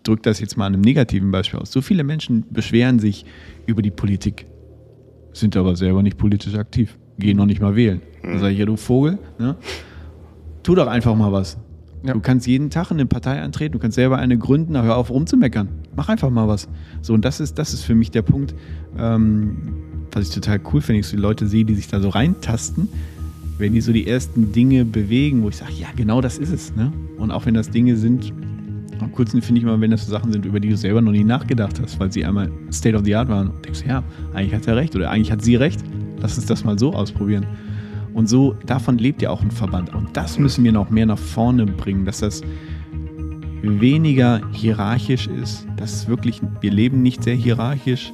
drücke das jetzt mal an einem negativen Beispiel aus. So viele Menschen beschweren sich über die Politik, sind aber selber nicht politisch aktiv, gehen noch nicht mal wählen. Da sage ich, ja, du Vogel, ne? Tu doch einfach mal was. Ja. Du kannst jeden Tag in eine Partei eintreten, du kannst selber eine gründen, aber hör auf rumzumeckern. Mach einfach mal was. So, und das ist für mich der Punkt, was ich total cool finde, ich so die Leute sehe, die sich da so reintasten, wenn die so die ersten Dinge bewegen, wo ich sage, ja, genau das ist es. Ne? Und auch wenn das Dinge sind, am coolsten finde ich immer, wenn das so Sachen sind, über die du selber noch nie nachgedacht hast, weil sie einmal State of the Art waren. Und denkst, ja, eigentlich hat er recht oder eigentlich hat sie recht. Lass uns das mal so ausprobieren. Und so, davon lebt ja auch ein Verband. Und das müssen wir noch mehr nach vorne bringen, dass das weniger hierarchisch ist. Das ist wirklich, wir leben nicht sehr hierarchisch.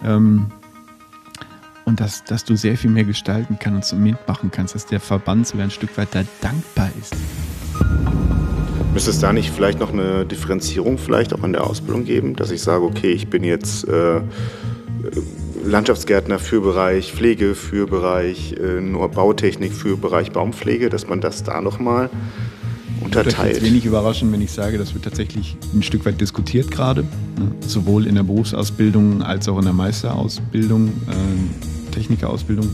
Und dass du sehr viel mehr gestalten kannst und mitmachen kannst, dass der Verband sogar ein Stück weit da dankbar ist. Müsste es da nicht vielleicht noch eine Differenzierung vielleicht auch in der Ausbildung geben, dass ich sage, okay, ich bin jetzt Landschaftsgärtner für Bereich Pflege, für Bereich nur Bautechnik, für Bereich Baumpflege, dass man das da nochmal unterteilt. Das wird wenig überraschen, wenn ich sage, das wird tatsächlich ein Stück weit diskutiert gerade, sowohl in der Berufsausbildung als auch in der Meisterausbildung, Technikerausbildung.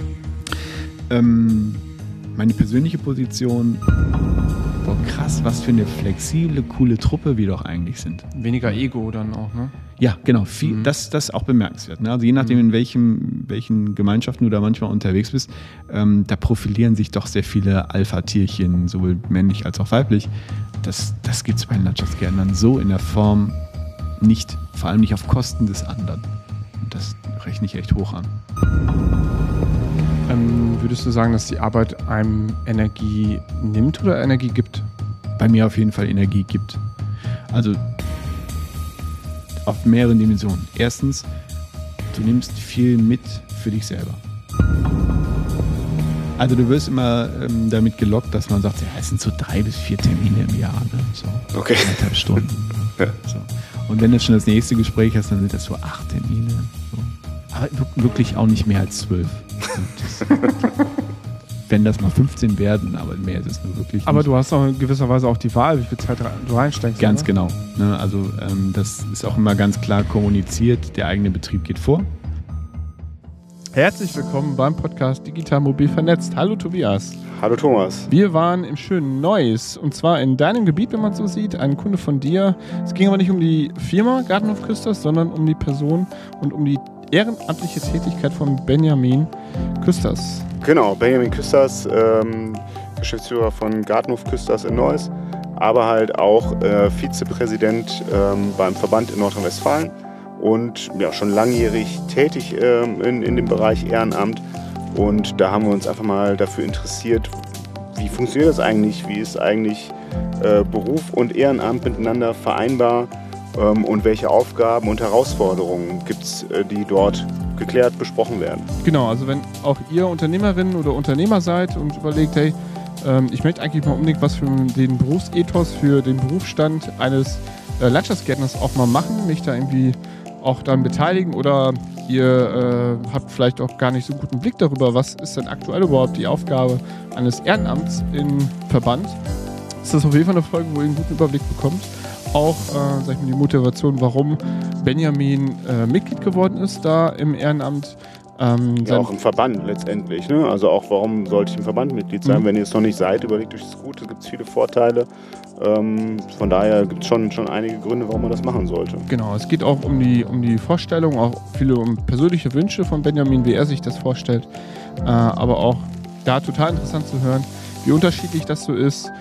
Meine persönliche Position, boah, krass, was für eine flexible, coole Truppe wir doch eigentlich sind. Weniger Ego dann auch, ne? Ja, genau. Das ist auch bemerkenswert. Ne? Also je nachdem, in welchen Gemeinschaften du da manchmal unterwegs bist, da profilieren sich doch sehr viele Alpha-Tierchen, sowohl männlich als auch weiblich. Das gibt es bei den Landschaftsgärtnern so in der Form nicht, vor allem nicht auf Kosten des anderen. Und das rechne ich echt hoch an. Würdest du sagen, dass die Arbeit einem Energie nimmt oder Energie gibt? Bei mir auf jeden Fall Energie gibt. Also auf mehreren Dimensionen. Erstens, du nimmst viel mit für dich selber. Also du wirst immer damit gelockt, dass man sagt, ja, es sind so 3 bis 4 Termine im Jahr. Ne? So, okay. 1,5 Stunden. Ja. So. Und wenn du schon das nächste Gespräch hast, dann sind das so 8 Termine. So. Aber wirklich auch nicht mehr als 12. Wenn das mal 15 werden, aber mehr ist es nur wirklich nicht. Aber du hast auch in gewisser Weise auch die Wahl, wie viel Zeit du reinsteckst. Ganz oder? Genau. Ne? Also das ist auch immer ganz klar kommuniziert. Der eigene Betrieb geht vor. Herzlich willkommen beim Podcast Digital Mobil Vernetzt. Hallo Tobias. Hallo Thomas. Wir waren im schönen Neuss und zwar in deinem Gebiet, wenn man so sieht, ein Kunde von dir. Es ging aber nicht um die Firma Gartenhof Küsters, sondern um die Person und um die ehrenamtliche Tätigkeit von Benjamin Küsters. Genau, Benjamin Küsters, Geschäftsführer von Gartenhof Küsters in Neuss, aber halt auch Vizepräsident beim Verband in Nordrhein-Westfalen und ja, schon langjährig tätig in dem Bereich Ehrenamt. Und da haben wir uns einfach mal dafür interessiert, wie funktioniert das eigentlich, wie ist eigentlich Beruf und Ehrenamt miteinander vereinbar und welche Aufgaben und Herausforderungen gibt es, die dort geklärt, besprochen werden. Genau, also wenn auch ihr Unternehmerinnen oder Unternehmer seid und überlegt, hey, ich möchte eigentlich mal unbedingt was für den Berufsethos, für den Berufsstand eines Landschaftsgärtners auch mal machen, mich da irgendwie auch daran beteiligen oder ihr habt vielleicht auch gar nicht so einen guten Blick darüber, was ist denn aktuell überhaupt die Aufgabe eines Ehrenamts im Verband, ist das auf jeden Fall eine Folge, wo ihr einen guten Überblick bekommt. Auch sag ich mal, die Motivation, warum Benjamin Mitglied geworden ist da im Ehrenamt. Ja, auch im Verband letztendlich. Ne? Also auch, warum sollte ich im Verband Mitglied sein? Wenn ihr es noch nicht seid, überlegt euch das gut. Es gibt viele Vorteile. Von daher gibt es schon einige Gründe, warum man das machen sollte. Genau, es geht auch um die Vorstellung, auch viele um persönliche Wünsche von Benjamin, wie er sich das vorstellt. Aber auch da total interessant zu hören, wie unterschiedlich das so ist.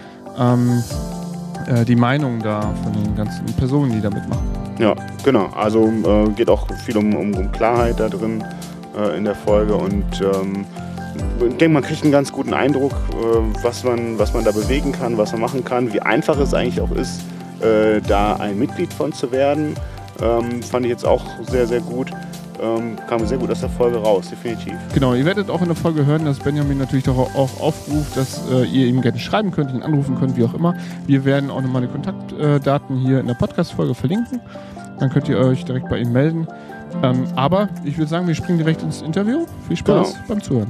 Die Meinung da von den ganzen Personen, die da mitmachen. Ja, genau. Also geht auch viel um Klarheit da drin in der Folge und ich denke, man kriegt einen ganz guten Eindruck, was man da bewegen kann, was man machen kann, wie einfach es eigentlich auch ist, da ein Mitglied von zu werden. Fand ich jetzt auch sehr, sehr gut. Kam sehr gut aus der Folge raus, definitiv. Genau, ihr werdet auch in der Folge hören, dass Benjamin natürlich doch auch aufruft, dass ihr ihm gerne schreiben könnt, ihn anrufen könnt, wie auch immer. Wir werden auch nochmal die Kontaktdaten hier in der Podcast-Folge verlinken. Dann könnt ihr euch direkt bei ihm melden. Aber ich würde sagen, wir springen direkt ins Interview. Viel Spaß beim Zuhören.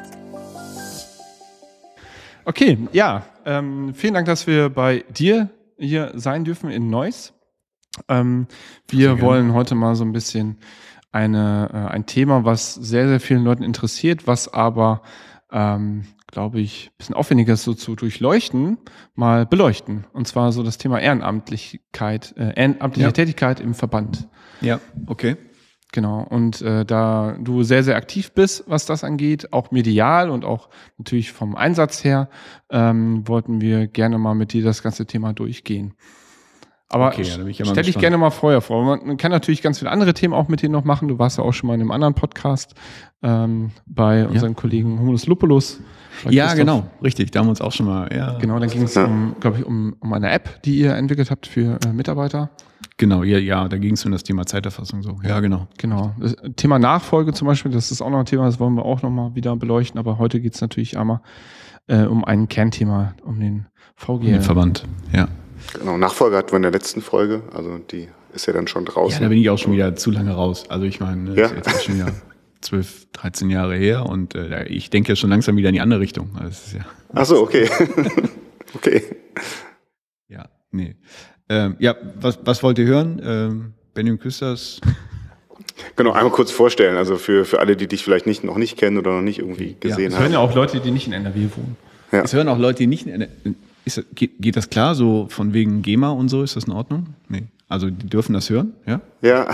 Okay, ja, vielen Dank, dass wir bei dir hier sein dürfen in Neuss. Wir wollen heute mal so ein bisschen ein Thema, was sehr, sehr vielen Leuten interessiert, was aber, glaube ich, ein bisschen aufwendiger ist, so zu durchleuchten, mal beleuchten. Und zwar so das Thema ehrenamtliche Tätigkeit im Verband. Ja, okay. Genau. Und da du sehr, sehr aktiv bist, was das angeht, auch medial und auch natürlich vom Einsatz her, wollten wir gerne mal mit dir das ganze Thema durchgehen. Aber Okay, ja, da bin ich ja mal stell dich gespannt. gerne mal vorher vor. Man kann natürlich ganz viele andere Themen auch mit dir noch machen. Du warst ja auch schon mal in einem anderen Podcast bei unserem Kollegen Humulus Lupulus. Ja, Christoph. genau, richtig. Da haben wir uns auch schon mal. Ja. Genau, dann ging es glaube ich, um eine App, die ihr entwickelt habt für Mitarbeiter. Genau, ja, da ging es um das Thema Zeiterfassung so. Ja, genau. Genau. Das Thema Nachfolge zum Beispiel, das ist auch noch ein Thema, das wollen wir auch noch mal wieder beleuchten. Aber heute geht es natürlich einmal um ein Kernthema, um den VGL. Den Verband, ja. Genau, Nachfolge hatten wir in der letzten Folge, also die ist ja dann schon draußen. Ja, da bin ich auch schon wieder zu lange raus. Also ich meine, Ja. das ist jetzt schon wieder 12, 13 Jahre her und ich denke ja schon langsam wieder in die andere Richtung. Also das ist ja, Ach so, okay. Okay. ja, nee. Ja, was wollt ihr hören? Benjamin Küsters. Genau, einmal kurz vorstellen, also für alle, die dich vielleicht noch nicht kennen oder noch nicht irgendwie gesehen Das hören haben. ja auch Leute, die nicht in NRW wohnen. Ja. Es hören auch Leute, die nicht. Geht das klar, so von wegen GEMA und so? Ist das in Ordnung? Nee. Also die dürfen das hören, ja? Ja.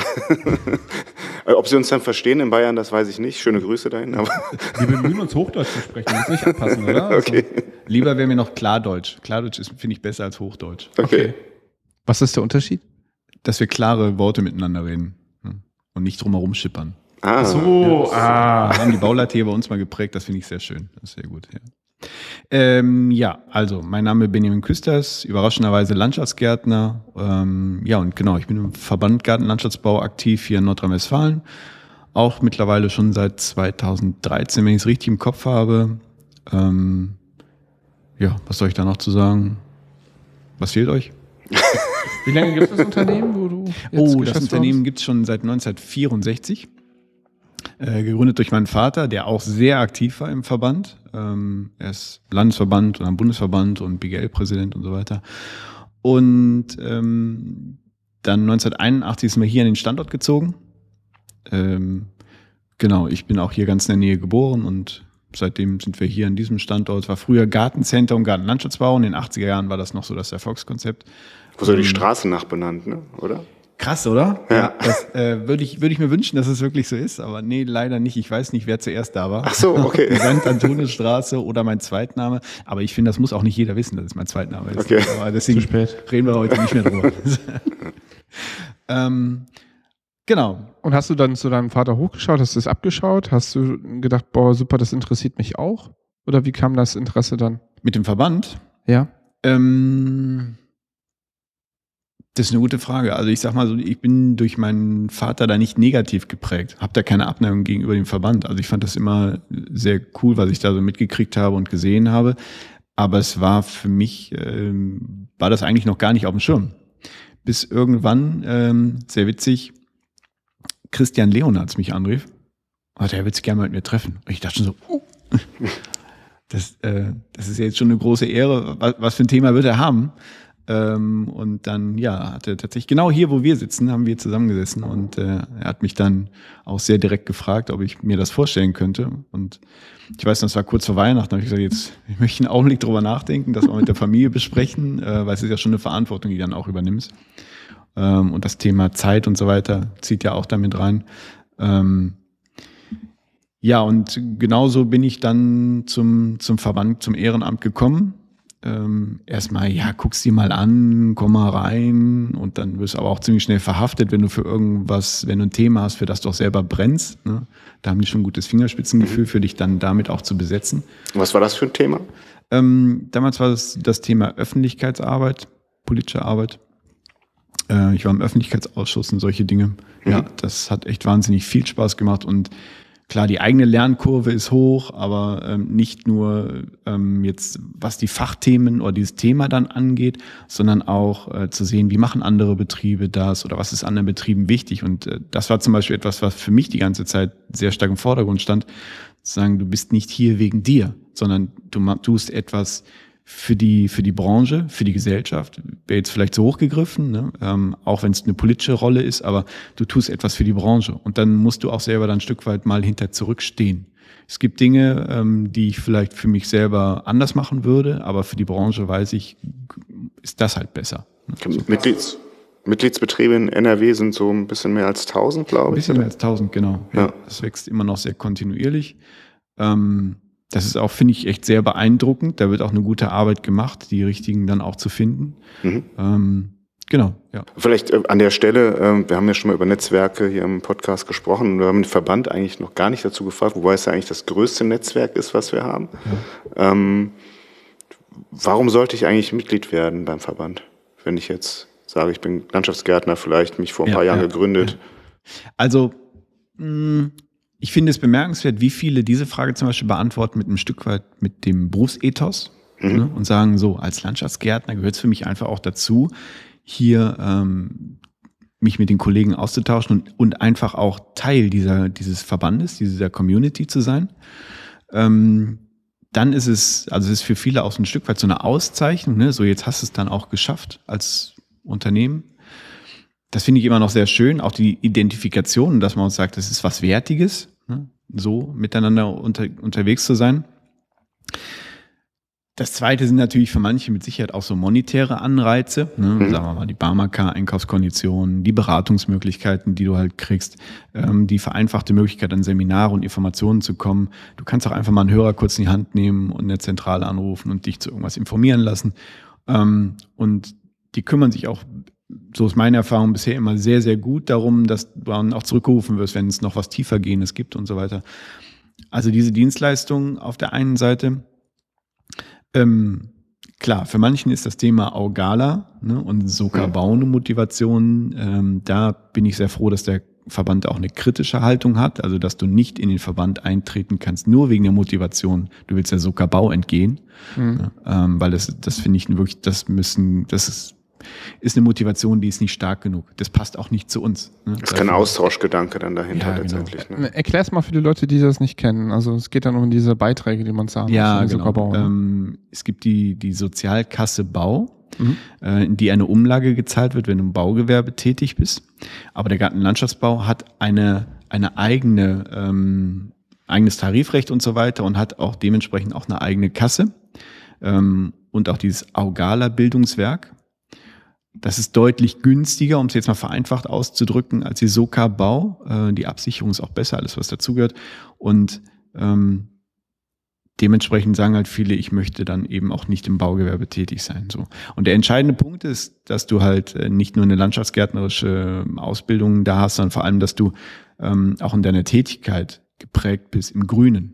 Ob sie uns dann verstehen in Bayern, das weiß ich nicht. Schöne Grüße dahin. Aber Wir bemühen uns, Hochdeutsch zu sprechen. Das muss nicht abpassen, oder? okay. Lieber wäre mir noch Klardeutsch. Klardeutsch finde ich besser als Hochdeutsch. Okay. Was ist der Unterschied? Dass wir klare Worte miteinander reden und nicht drumherum schippern. Ah, Da haben die Bauleiter hier bei uns mal geprägt, das finde ich sehr schön. Das ist sehr gut, ja. Ja, also mein Name ist Benjamin Küsters, überraschenderweise Landschaftsgärtner. Ja, und genau, ich bin im Verband Gartenlandschaftsbau aktiv hier in Nordrhein-Westfalen. Auch mittlerweile schon seit 2013, wenn ich es richtig im Kopf habe. Ja, was soll ich da noch zu sagen? Was fehlt euch? Wie lange gibt es das Unternehmen, wo du jetzt Das Geschäftsführer Unternehmen gibt es schon seit 1964. Gegründet durch meinen Vater, der auch sehr aktiv war im Verband. Er ist Landesverband und am Bundesverband und BGL-Präsident und so weiter. Und dann 1981 sind wir hier an den Standort gezogen. Genau, ich bin auch hier ganz in der Nähe geboren und seitdem sind wir hier an diesem Standort. War früher Gartencenter und Gartenlandschaftsbau. In den 80er Jahren war das noch so das Erfolgskonzept. wo soll die Straße nachbenannt, ne? Oder? Krass, oder? Ja. Das würde ich mir wünschen, dass es wirklich so ist, aber nee, leider nicht. Ich weiß nicht, wer zuerst da war. Ach so, okay. Die St. Antoniusstraße oder mein Zweitname. Aber ich finde, das muss auch nicht jeder wissen, dass es mein Zweitname ist. Okay. Aber deswegen reden wir heute nicht mehr drüber. Genau. Und hast du dann zu deinem Vater hochgeschaut, hast du es abgeschaut? Hast du gedacht, boah, super, das interessiert mich auch? Oder wie kam das Interesse dann? Mit dem Verband? Ja. Das ist eine gute Frage. Also ich sag mal so, ich bin durch meinen Vater da nicht negativ geprägt. Hab da keine Abneigung gegenüber dem Verband. Also ich fand das immer sehr cool, was ich da so mitgekriegt habe und gesehen habe. Aber es war für mich, war das eigentlich noch gar nicht auf dem Schirm. Bis irgendwann, sehr witzig, Christian Leonhardt mich anrief. Und er will sich gerne mal mit mir treffen. Und ich dachte schon so, das ist ja jetzt schon eine große Ehre. Was für ein Thema wird er haben? Und dann, ja, hat er tatsächlich, genau hier, wo wir sitzen, haben wir zusammengesessen und er hat mich dann auch sehr direkt gefragt, ob ich mir das vorstellen könnte. Und ich weiß noch, es war kurz vor Weihnachten, da habe ich gesagt, ich möchte einen Augenblick drüber nachdenken, das mal mit der Familie besprechen, weil es ist ja schon eine Verantwortung, die du dann auch übernimmst. Und das Thema Zeit und so weiter zieht ja auch damit rein. Ja, und genauso bin ich dann zum Verband, zum Ehrenamt gekommen. Erstmal, ja, guck's dir mal an, komm mal rein und dann wirst du aber auch ziemlich schnell verhaftet, wenn du für irgendwas, wenn du ein Thema hast, für das du auch selber brennst. Ne? Da haben die schon ein gutes Fingerspitzengefühl für dich dann damit auch zu besetzen. Was war das für ein Thema? Damals war das Thema Öffentlichkeitsarbeit, politische Arbeit. Ich war im Öffentlichkeitsausschuss und solche Dinge. Ja, das hat echt wahnsinnig viel Spaß gemacht und klar, die eigene Lernkurve ist hoch, aber nicht nur jetzt, was die Fachthemen oder dieses Thema dann angeht, sondern auch zu sehen, wie machen andere Betriebe das oder was ist anderen Betrieben wichtig. Und das war zum Beispiel etwas, was für mich die ganze Zeit sehr stark im Vordergrund stand, zu sagen, du bist nicht hier wegen dir, sondern du tust etwas für die Branche, für die Gesellschaft, wäre jetzt vielleicht so hochgegriffen, ne? Auch wenn es eine politische Rolle ist, aber du tust etwas für die Branche und dann musst du auch selber dann ein Stück weit mal hinter zurückstehen. Es gibt Dinge, die ich vielleicht für mich selber anders machen würde, aber für die Branche weiß ich, ist das halt besser. So. Mitgliedsbetriebe in NRW sind so ein bisschen mehr als 1000, glaube ich. Ein bisschen mehr als 1000, genau. Ja. Das wächst immer noch sehr kontinuierlich. Das ist auch, finde ich, echt sehr beeindruckend. Da wird auch eine gute Arbeit gemacht, die richtigen dann auch zu finden. Genau, ja. Vielleicht an der Stelle, wir haben ja schon mal über Netzwerke hier im Podcast gesprochen. Wir haben den Verband eigentlich noch gar nicht dazu gefragt, wobei es ja eigentlich das größte Netzwerk ist, was wir haben. Ja. Warum sollte ich eigentlich Mitglied werden beim Verband, wenn ich jetzt sage, ich bin Landschaftsgärtner, vielleicht mich vor ein paar Jahren gegründet? Ja. Also, ich finde es bemerkenswert, wie viele diese Frage zum Beispiel beantworten mit einem Stück weit mit dem Berufsethos ne, und sagen so, als Landschaftsgärtner gehört es für mich einfach auch dazu, hier mich mit den Kollegen auszutauschen und einfach auch Teil dieses Verbandes, dieser Community zu sein. Dann ist es ist für viele auch so ein Stück weit so eine Auszeichnung, ne? So jetzt hast du es dann auch geschafft als Unternehmen. Das finde ich immer noch sehr schön, auch die Identifikation, dass man uns sagt, das ist was Wertiges, ne? So miteinander unterwegs zu sein. Das Zweite sind natürlich für manche mit Sicherheit auch so monetäre Anreize, ne? Sagen wir mal die Barmacar-Einkaufskonditionen, die Beratungsmöglichkeiten, die du halt kriegst, die vereinfachte Möglichkeit an Seminare und Informationen zu kommen. Du kannst auch einfach mal einen Hörer kurz in die Hand nehmen und eine Zentrale anrufen und dich zu irgendwas informieren lassen. Und die kümmern sich auch, so ist meine Erfahrung bisher, immer sehr, sehr gut darum, dass du dann auch zurückgerufen wirst, wenn es noch was Tiefergehendes gibt und so weiter. Also diese Dienstleistungen auf der einen Seite. Klar, für manchen ist das Thema Augala, ne, und Sokabau eine Motivation. Da bin ich sehr froh, dass der Verband auch eine kritische Haltung hat, also dass du nicht in den Verband eintreten kannst, nur wegen der Motivation, du willst der Sokabau entgehen, weil das finde ich wirklich, das ist eine Motivation, die ist nicht stark genug. Das passt auch nicht zu uns. Ne? Das ist kein Austauschgedanke dann dahinter letztendlich. Genau. Ne? Erklär es mal für die Leute, die das nicht kennen. Also es geht dann um diese Beiträge, die man zahlen muss. Genau. Es gibt die Sozialkasse Bau, in die eine Umlage gezahlt wird, wenn du im Baugewerbe tätig bist. Aber der Gartenlandschaftsbau hat eine eigene eigenes Tarifrecht und so weiter und hat auch dementsprechend auch eine eigene Kasse und auch dieses Augala-Bildungswerk. Das ist deutlich günstiger, um es jetzt mal vereinfacht auszudrücken, als die Sokabau. Die Absicherung ist auch besser, alles was dazugehört. Und dementsprechend sagen halt viele, ich möchte dann eben auch nicht im Baugewerbe tätig sein. So. Und der entscheidende Punkt ist, dass du halt nicht nur eine landschaftsgärtnerische Ausbildung da hast, sondern vor allem, dass du auch in deiner Tätigkeit geprägt bist im Grünen.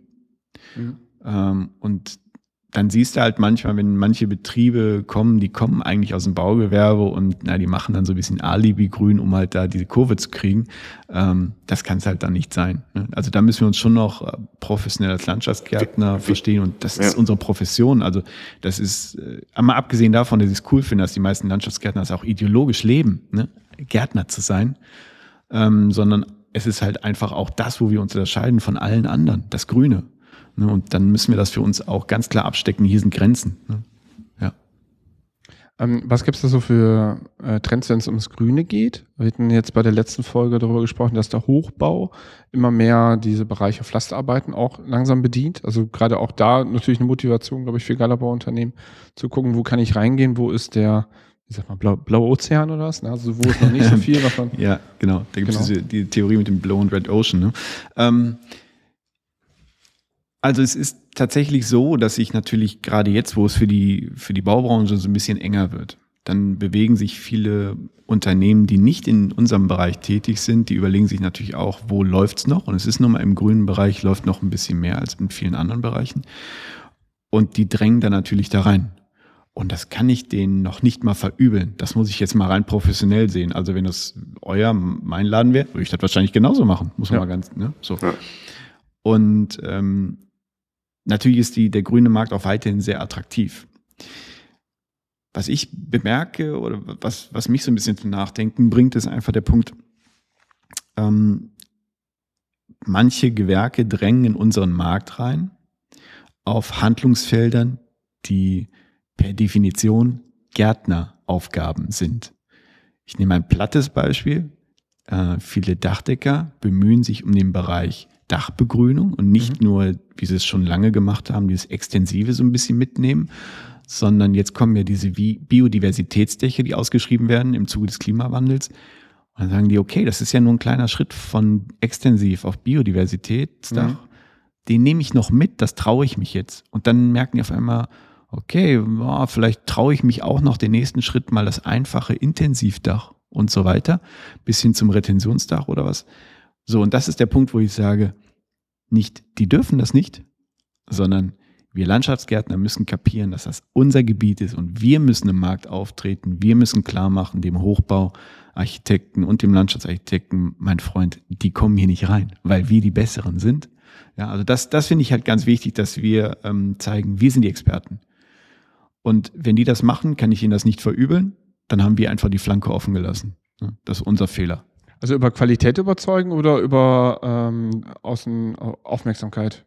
Und dann siehst du halt manchmal, wenn manche Betriebe kommen, die kommen eigentlich aus dem Baugewerbe und die machen dann so ein bisschen Alibi-Grün, um halt da diese Kurve zu kriegen. Das kann es halt dann nicht sein. Ne? Also da müssen wir uns schon noch professionell als Landschaftsgärtner verstehen und das ist unsere Profession. Also das ist, einmal abgesehen davon, dass ich es cool finde, dass die meisten Landschaftsgärtner das auch ideologisch leben, ne? Gärtner zu sein, sondern es ist halt einfach auch das, wo wir uns unterscheiden von allen anderen, das Grüne. Und dann müssen wir das für uns auch ganz klar abstecken. Hier sind Grenzen. Ja. Was gibt es da so für Trends, wenn es ums Grüne geht? Wir hatten jetzt bei der letzten Folge darüber gesprochen, dass der Hochbau immer mehr diese Bereiche Pflasterarbeiten auch langsam bedient. Also gerade auch da natürlich eine Motivation, glaube ich, für Galabauunternehmen zu gucken, wo kann ich reingehen, wo ist der, ich sag mal, blaue Ozean oder was? Also wo ist noch nicht so viel davon? Ja, genau. Da gibt es die Theorie mit dem Blue und Red Ocean. Ne? Also es ist tatsächlich so, dass sich natürlich gerade jetzt, wo es für die Baubranche so ein bisschen enger wird, dann bewegen sich viele Unternehmen, die nicht in unserem Bereich tätig sind, die überlegen sich natürlich auch, wo läuft's noch? Und es ist nun mal im grünen Bereich läuft noch ein bisschen mehr als in vielen anderen Bereichen. Und die drängen dann natürlich da rein. Und das kann ich denen noch nicht mal verübeln. Das muss ich jetzt mal rein professionell sehen. Also wenn das mein Laden wäre, würde ich das wahrscheinlich genauso machen. Muss man mal ganz, ne? So. Ja. Und natürlich ist der grüne Markt auch weiterhin sehr attraktiv. Was ich bemerke oder was mich so ein bisschen zum Nachdenken bringt, ist einfach der Punkt, manche Gewerke drängen in unseren Markt rein auf Handlungsfeldern, die per Definition Gärtneraufgaben sind. Ich nehme ein plattes Beispiel. Viele Dachdecker bemühen sich um den Bereich Dachbegrünung und nicht nur, wie sie es schon lange gemacht haben, dieses Extensive so ein bisschen mitnehmen, sondern jetzt kommen ja diese Biodiversitätsdächer, die ausgeschrieben werden im Zuge des Klimawandels. Und dann sagen die, okay, das ist ja nur ein kleiner Schritt von extensiv auf Biodiversitätsdach. Den nehme ich noch mit, das traue ich mich jetzt. Und dann merken die auf einmal, okay, vielleicht traue ich mich auch noch den nächsten Schritt mal das einfache Intensivdach und so weiter, bis hin zum Retentionsdach oder was. So, und das ist der Punkt, wo ich sage, nicht, die dürfen das nicht, sondern wir Landschaftsgärtner müssen kapieren, dass das unser Gebiet ist und wir müssen im Markt auftreten. Wir müssen klar machen, dem Hochbauarchitekten und dem Landschaftsarchitekten, mein Freund, die kommen hier nicht rein, weil wir die Besseren sind. Ja, also das finde ich halt ganz wichtig, dass wir zeigen, wir sind die Experten. Und wenn die das machen, kann ich ihnen das nicht verübeln. Dann haben wir einfach die Flanke offen gelassen. Das ist unser Fehler. Also über Qualität überzeugen oder über Außenaufmerksamkeit?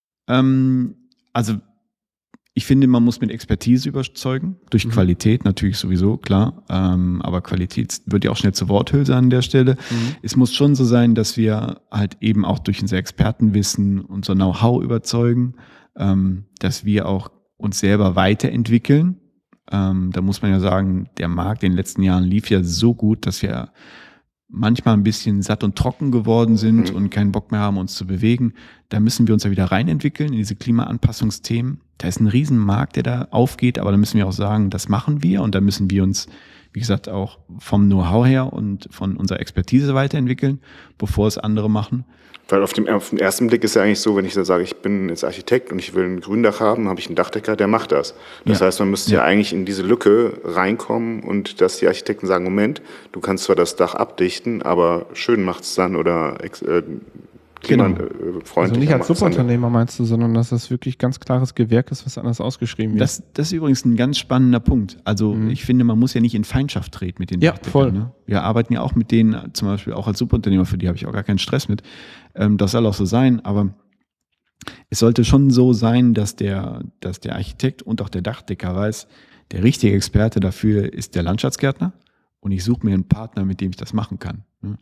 Also ich finde, man muss mit Expertise überzeugen, durch Qualität natürlich sowieso, klar, aber Qualität wird ja auch schnell zur Worthülse an der Stelle. Es muss schon so sein, dass wir halt eben auch durch unser Expertenwissen, unser Know-how überzeugen, dass wir auch uns selber weiterentwickeln. Da muss man ja sagen, der Markt in den letzten Jahren lief ja so gut, dass wir manchmal ein bisschen satt und trocken geworden sind und keinen Bock mehr haben, uns zu bewegen. Da müssen wir uns ja wieder reinentwickeln in diese Klimaanpassungsthemen. Da ist ein Riesenmarkt, der da aufgeht, aber da müssen wir auch sagen, das machen wir und da müssen wir uns, wie gesagt, auch vom Know-how her und von unserer Expertise weiterentwickeln, bevor es andere machen. Weil auf den ersten Blick ist ja eigentlich so, wenn ich da sage, ich bin jetzt Architekt und ich will ein Gründach haben, habe ich einen Dachdecker, der macht das. Das heißt, man müsste ja eigentlich in diese Lücke reinkommen und dass die Architekten sagen, Moment, du kannst zwar das Dach abdichten, aber schön macht's dann oder klimafreundlich. Also nicht als Subunternehmer meinst du, sondern dass das wirklich ganz klares Gewerk ist, was anders ausgeschrieben wird. Das ist übrigens ein ganz spannender Punkt. Also ich finde, man muss ja nicht in Feindschaft treten mit den Dachdeckern. Voll. Ne? Wir arbeiten ja auch mit denen, zum Beispiel auch als Subunternehmer, für die habe ich auch gar keinen Stress mit. Das soll auch so sein, aber es sollte schon so sein, dass der Architekt und auch der Dachdecker weiß, der richtige Experte dafür ist der Landschaftsgärtner und ich suche mir einen Partner, mit dem ich das machen kann. Ne?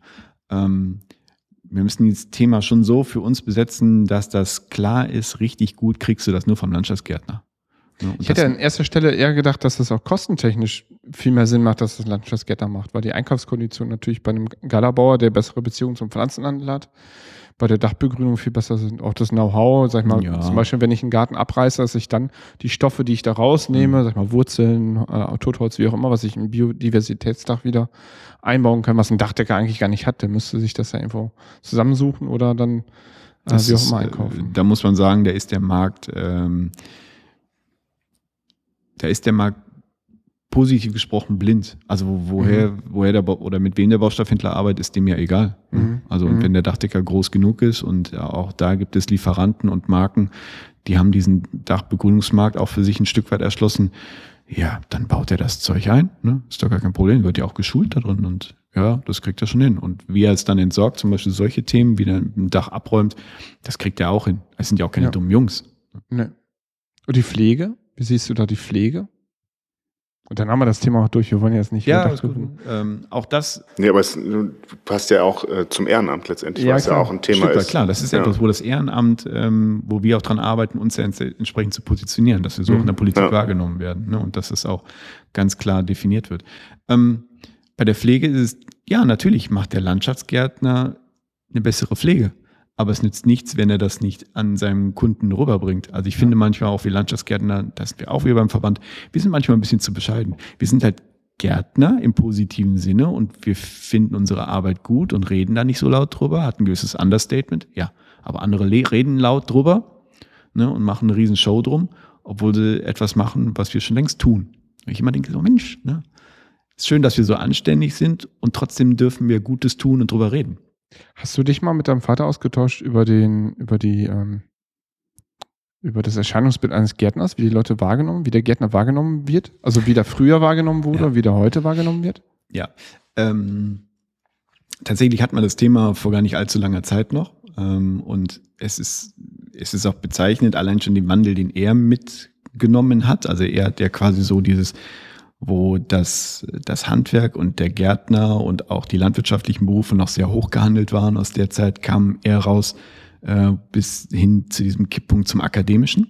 Wir müssen dieses Thema schon so für uns besetzen, dass das klar ist, richtig gut kriegst du das nur vom Landschaftsgärtner. Ne? Ich hätte an erster Stelle eher gedacht, dass es auch kostentechnisch viel mehr Sinn macht, dass das Landschaftsgärtner macht, weil die Einkaufskonditionen natürlich bei einem Galabauer, der bessere Beziehungen zum Pflanzenhandel hat, bei der Dachbegrünung viel besser sind. Auch das Know-how, sag ich mal, zum Beispiel, wenn ich einen Garten abreiße, dass ich dann die Stoffe, die ich da rausnehme, sag ich mal, Wurzeln, Totholz, wie auch immer, was ich im Biodiversitätsdach wieder einbauen kann, was ein Dachdecker eigentlich gar nicht hat, der müsste sich das ja irgendwo zusammensuchen oder dann wie auch immer einkaufen. Da muss man sagen, da ist der Markt positiv gesprochen blind. Also woher der oder mit wem der Baustoffhändler arbeitet, ist dem ja egal. Also und wenn der Dachdecker groß genug ist und auch da gibt es Lieferanten und Marken, die haben diesen Dachbegrünungsmarkt auch für sich ein Stück weit erschlossen, ja, dann baut er das Zeug ein. Ne? Ist doch gar kein Problem, wird ja auch geschult da drin und ja, das kriegt er schon hin. Und wie er es dann entsorgt, zum Beispiel solche Themen, wie er ein Dach abräumt, das kriegt er auch hin. Es sind ja auch keine dummen Jungs. Nee. Und die Pflege? Wie siehst du da die Pflege? Und dann haben wir das Thema auch durch. Wir wollen jetzt nicht auch das. Nee, aber es passt ja auch zum Ehrenamt letztendlich, weil es ja auch ein Thema ist. Klar, das ist etwas, wo das Ehrenamt, wo wir auch dran arbeiten, uns ja entsprechend zu positionieren, dass wir so in der Politik wahrgenommen werden, ne, und dass das auch ganz klar definiert wird. Bei der Pflege ist es, ja, natürlich macht der Landschaftsgärtner eine bessere Pflege. Aber es nützt nichts, wenn er das nicht an seinem Kunden rüberbringt. Also ich finde manchmal auch, wir Landschaftsgärtner, das sind wir auch wieder beim Verband, wir sind manchmal ein bisschen zu bescheiden. Wir sind halt Gärtner im positiven Sinne und wir finden unsere Arbeit gut und reden da nicht so laut drüber, hat ein gewisses Understatement, ja. Aber andere reden laut drüber, ne, und machen eine riesen Show drum, obwohl sie etwas machen, was wir schon längst tun. Und ich immer denke so, Mensch, ne, ist schön, dass wir so anständig sind und trotzdem dürfen wir Gutes tun und drüber reden. Hast du dich mal mit deinem Vater ausgetauscht über das Erscheinungsbild eines Gärtners, wie die Leute wahrgenommen, wie der Gärtner wahrgenommen wird? Also wie der früher wahrgenommen wurde, wie der heute wahrgenommen wird? Ja, tatsächlich hat man das Thema vor gar nicht allzu langer Zeit noch. Und es ist auch bezeichnend, allein schon den Wandel, den er genommen hat. Also er hat ja quasi so dieses, wo das Handwerk und der Gärtner und auch die landwirtschaftlichen Berufe noch sehr hoch gehandelt waren. Aus der Zeit kam er raus bis hin zu diesem Kipppunkt zum Akademischen.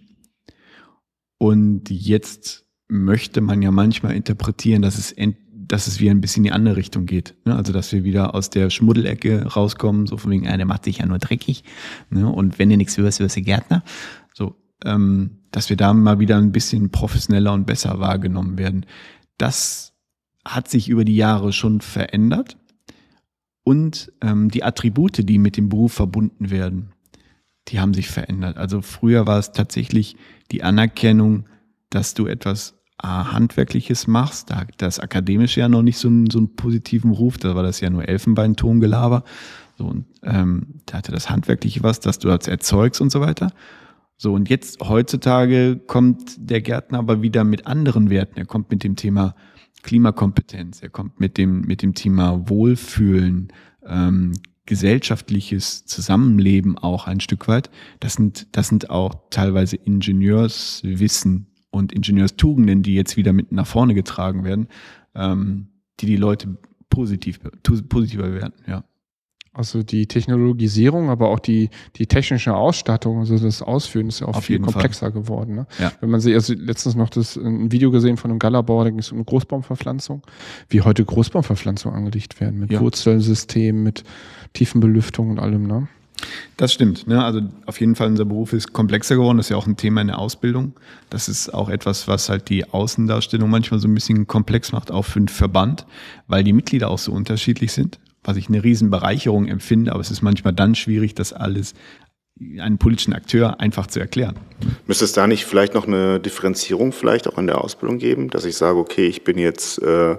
Und jetzt möchte man ja manchmal interpretieren, dass es wieder ein bisschen in die andere Richtung geht. Ne? Also dass wir wieder aus der Schmuddelecke rauskommen, so von wegen, der macht sich ja nur dreckig. Ne? Und wenn du nichts wirst du Gärtner. So, dass wir da mal wieder ein bisschen professioneller und besser wahrgenommen werden. Das hat sich über die Jahre schon verändert. Und die Attribute, die mit dem Beruf verbunden werden, die haben sich verändert. Also früher war es tatsächlich die Anerkennung, dass du etwas Handwerkliches machst. Da hat das Akademische ja noch nicht so einen positiven Ruf. Da war das ja nur Elfenbeintongelaber. So, und da hatte das Handwerkliche was, dass du das erzeugst und so weiter. So, und jetzt heutzutage kommt der Gärtner aber wieder mit anderen Werten. Er kommt mit dem Thema Klimakompetenz, er kommt mit dem Thema Wohlfühlen, gesellschaftliches Zusammenleben auch ein Stück weit. Das sind auch teilweise Ingenieurswissen und Ingenieurstugenden, die jetzt wieder mit nach vorne getragen werden, die Leute positiver bewerten, ja. Also die Technologisierung, aber auch die technische Ausstattung, also das Ausführen ist ja auch viel komplexer geworden. Ne? Ja. Wenn man sich, also letztens noch ein Video gesehen von einem Galabauer, da ging es um eine Großbaumverpflanzung, wie heute Großbaumverpflanzungen angelegt werden, mit Wurzelsystemen, mit Tiefenbelüftung und allem, ne? Das stimmt, ne? Also auf jeden Fall unser Beruf ist komplexer geworden, das ist ja auch ein Thema in der Ausbildung. Das ist auch etwas, was halt die Außendarstellung manchmal so ein bisschen komplex macht, auch für einen Verband, weil die Mitglieder auch so unterschiedlich sind. Was ich eine Riesenbereicherung empfinde, aber es ist manchmal dann schwierig, das alles einem politischen Akteur einfach zu erklären. Müsste es da nicht vielleicht noch eine Differenzierung vielleicht auch in der Ausbildung geben, dass ich sage, okay, ich bin jetzt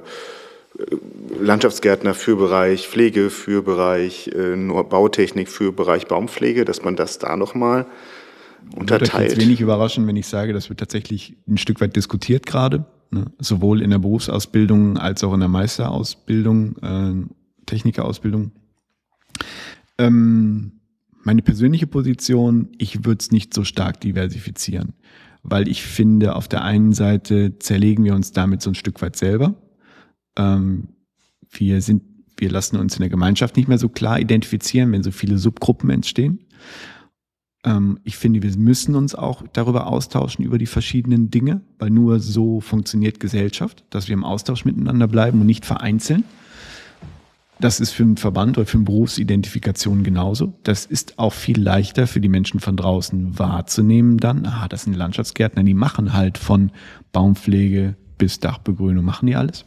Landschaftsgärtner für Bereich Pflege, für Bereich Bautechnik, für Bereich Baumpflege, dass man das da nochmal unterteilt? Würde euch jetzt wenig überraschen, wenn ich sage, das wird tatsächlich ein Stück weit diskutiert gerade, ne? Sowohl in der Berufsausbildung als auch in der Meisterausbildung, Technikerausbildung. Meine persönliche Position, ich würde es nicht so stark diversifizieren, weil ich finde, auf der einen Seite zerlegen wir uns damit so ein Stück weit selber. Wir lassen uns in der Gemeinschaft nicht mehr so klar identifizieren, wenn so viele Subgruppen entstehen. Ich finde, wir müssen uns auch darüber austauschen, über die verschiedenen Dinge, weil nur so funktioniert Gesellschaft, dass wir im Austausch miteinander bleiben und nicht vereinzeln. Das ist für einen Verband oder für eine Berufsidentifikation genauso. Das ist auch viel leichter für die Menschen von draußen wahrzunehmen dann. Das sind Landschaftsgärtner, die machen halt von Baumpflege bis Dachbegrünung, machen die alles.